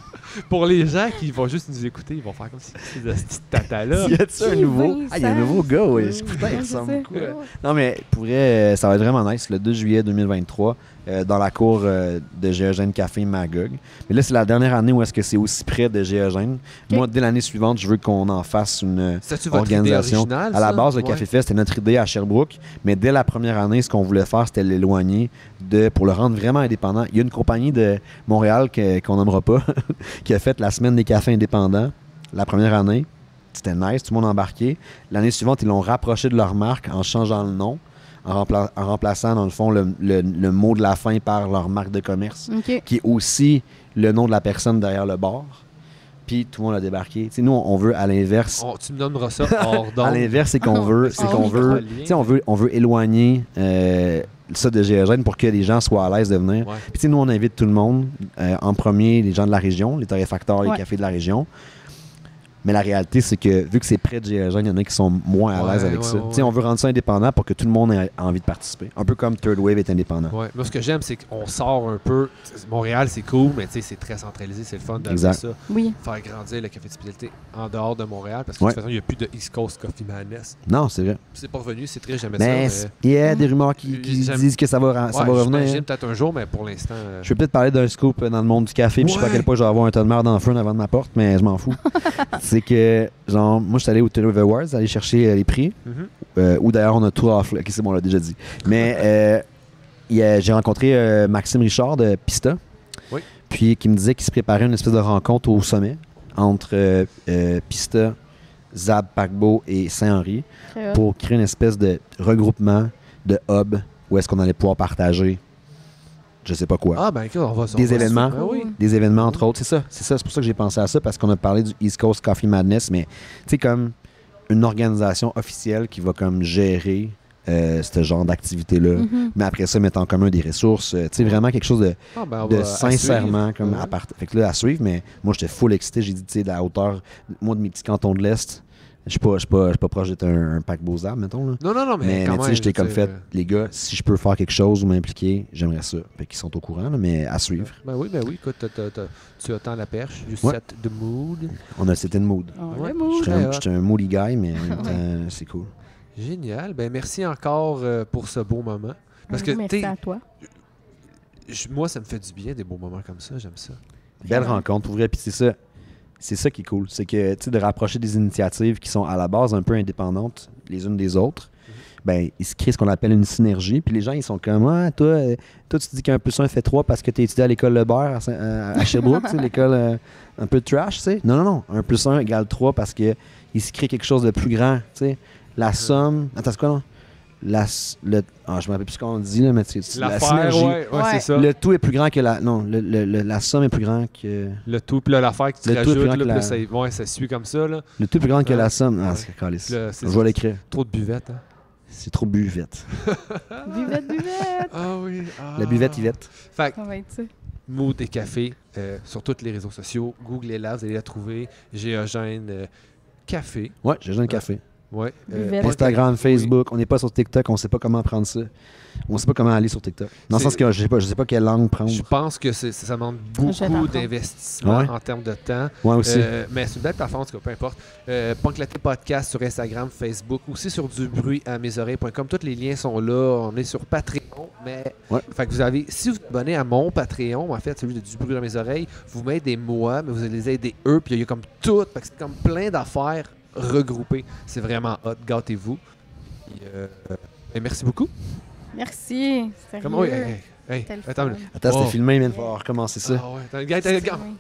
Pour les gens qui vont juste nous écouter, ils vont faire comme si c'était ce petit tata-là. y a-tu un Qui nouveau. Vincent? Ah, il y a un nouveau gars, oui. Oui, Putain, il ouais, ressemble c'est beaucoup. ça. euh. Non, mais pour vrai, euh, ça va être vraiment nice, le deux juillet deux mille vingt-trois, euh, dans la cour euh, de Géogène Café Magog. Mais là, c'est la dernière année où est-ce que c'est aussi près de Géogène. Ok. Moi, dès l'année suivante, je veux qu'on en fasse une C'est-tu votre idée organisation. originale, À la ça? base, le Ouais. Café Fest, c'était notre idée à Sherbrooke. Mais dès la première année, ce qu'on voulait faire, c'était l'éloigner de, pour le rendre vraiment indépendant. Il y a une compagnie de Montréal que- qu'on nommera pas qui a fait la semaine des cafés indépendants la première année. C'était nice, tout le monde embarqué. L'année suivante, ils l'ont rapproché de leur marque en changeant le nom, en, rempla- en remplaçant, dans le fond, le, le- le mot de la fin par leur marque de commerce, OK. qui est aussi le nom de la personne derrière le bar. Puis tout le monde a débarqué. Tu sais, nous, on veut à l'inverse. On- tu me donneras ça hors À d'onde. l'inverse, c'est qu'on veut, c'est Oh, qu'on oui. veut, tu sais, on veut, on veut éloigner euh, ça de Géogène pour que les gens soient à l'aise de venir. Ouais. Puis tu sais, nous, on invite tout le monde. Euh, en premier, les gens de la région, les torréfacteurs, les Ouais. cafés de la région. Mais la réalité, c'est que vu que c'est près de Géogène, il y en a qui sont moins à Ouais, l'aise avec ouais, ça. ouais, Tu sais, ouais. on veut rendre ça indépendant pour que tout le monde ait envie de participer. Un peu comme Third Wave est indépendant. Ouais. Moi, ce que j'aime, c'est qu'on sort un peu. Montréal, c'est cool, mais tu sais, c'est très centralisé. C'est le fun de Exact. ça. Oui. Faire grandir le café de spécialité en dehors de Montréal. Parce que Ouais. de toute façon, il n'y a plus de East Coast Coffee Madness. Non, c'est vrai. C'est pas revenu, c'est triste, j'aimais Mais ça. il y a des rumeurs qui, qui J'aime- disent que ça va, ra- ça Ouais, va revenir. j'imagine hein. peut-être un jour, mais pour l'instant. euh, Je vais peut-être parler d'un scoop dans le monde du café, puis je sais pas à Ouais. quel point je vais avoir un tas de merde en feu avant de ma porte, mais je m'en fous. C'est que, genre, moi, je suis allé au Taylor Awards, aller chercher euh, les prix, mhm. euh, où d'ailleurs on a tout off. Ok, c'est bon, on l'a déjà dit. Mais euh, il y a- j'ai rencontré euh, Maxime Richard de Pista. Oui. puis qui me disait qu'il se préparait une espèce de rencontre au sommet entre euh, euh, Pista, Zab, Paquebot et Saint-Henri Très hot. pour créer une espèce de regroupement de hub où est-ce qu'on allait pouvoir partager je sais pas quoi. Ah, ben, écoute, on va Des on va- événements. Ben oui. Des événements, entre autres. C'est ça. C'est ça. C'est pour ça que j'ai pensé à ça, parce qu'on a parlé du East Coast Coffee Madness, mais tu sais, comme une organisation officielle qui va comme gérer euh, ce genre d'activité-là. Mhm. Mais après ça, mettre en commun des ressources. euh, Tu sais, vraiment quelque chose de, Ah, ben, on de va- à sincèrement suivre. comme Ouais. à part... Fait que là, à suivre, mais moi, j'étais full excité. J'ai dit, tu sais, de la hauteur, moi, de mes petits cantons de l'Est, je suis pas, je suis pas, je suis pas proche d'être un, un pack beaux arbres, mettons. Là. Non, non, non, mais, Mais, quand mais tu sais, même, j'étais comme je veux fait, dire, les gars, si je peux faire quelque chose ou m'impliquer, j'aimerais ça. Fait qu'ils sont au courant, là, mais à suivre. Ben oui, ben oui, écoute, t'as- t'as- t'as- tu attends la perche du Ouais. set de mood. On a c'était une mood. Oh, Ouais, le mood. J'étais Très un, hot. j'étais un moody guy, mais en même temps, c'est cool. Génial. Ben merci encore euh, pour ce beau moment. Parce que, Merci tu à toi. sais, moi, ça me fait du bien, des beaux moments comme ça. J'aime ça. Belle Vraiment. rencontre, pour vrai. Puis c'est ça. C'est ça qui est cool. C'est que, tu sais, de rapprocher des initiatives qui sont à la base un peu indépendantes les unes des autres, ben, il se crée ce qu'on appelle une synergie. Puis les gens, ils sont comme, ah, toi, euh, toi, tu te dis qu'un plus un fait trois parce que tu étudié à l'école Le Beurre à, Saint- à- à Sherbrooke, tu sais, l'école euh, un peu trash, tu sais. Non, non, non. Un plus un égale trois parce que il se crée quelque chose de plus grand, tu sais. La somme. Attends, c'est quoi, non? La, s- le, ah, je me rappelle plus ce qu'on dit, là, mais c'est c'est la L'affaire, synergie. ouais, ouais, Ouais. c'est ça. Le Le, tout est plus grand que la. Non, le- le- le- la somme est plus grand que. tout, puis là, l'affaire que tu Le tout est plus rajoutes, grand là, que puis là, la- ça, ouais, ça suit comme ça. Là. Le tout est plus grand que Ouais. la somme. Ah, Ouais. c'est calice. Le- c'est- Je vais l'écrire. Trop de buvette, hein? C'est trop buvette. Buvette, buvette. Ah oui. ah. La buvette, Yvette. Fait que Ça va être ça. Mood et Café euh, sur tous les réseaux sociaux. Googlez-la, vous allez la trouver. Géogène euh, Café. Ouais, j'ai déjà un café. Ouais. Buvette. pas- Instagram, oui. Facebook. On n'est pas sur TikTok. On sait pas comment prendre ça. On sait pas comment aller sur TikTok. Dans le C'est- sens que je sais pas, je sais pas quelle langue prendre. Je pense que c'est- ça demande Je vais beaucoup t'apprendre. d'investissement Ouais. en termes de temps. Ouais, aussi. Euh, mais c'est une belle plateforme, en tout cas, peu importe. Euh, Punk Latte Podcast sur Instagram, Facebook, aussi sur du bruit à mes oreilles point com. Tous les liens sont là. On est sur Patreon. Mais Ouais. fait que vous avez, si vous vous abonnez à mon Patreon, en fait, celui de du bruit dans mes oreilles, vous m'aidez moi, mais vous allez les aider eux. Puis il y a comme tout. Fait que c'est comme plein d'affaires regroupées. C'est vraiment hot. Gâtez-vous. Puis, euh, ben, merci beaucoup. Merci. Sérieux. Comment, oui, hey, hey, hey, C'était le attends, fun. Attends, c'était Oh. filmé, mais il va falloir recommencer ça. Ah ouais, attends, regarde, regarde, regarde. Oui.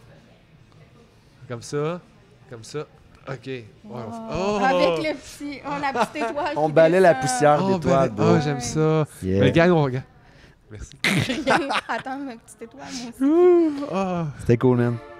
Comme ça, comme ça. OK. Ouais, on fait- Oh, Avec le petit, oh, la petite étoile. On qui balait la descend. poussière Oh, d'étoiles, ben, bro. oh, j'aime ça. Yeah. Mais regarde, on regarde. Merci. Attends, ma petite étoile, moi aussi. Ah. C'était cool, man.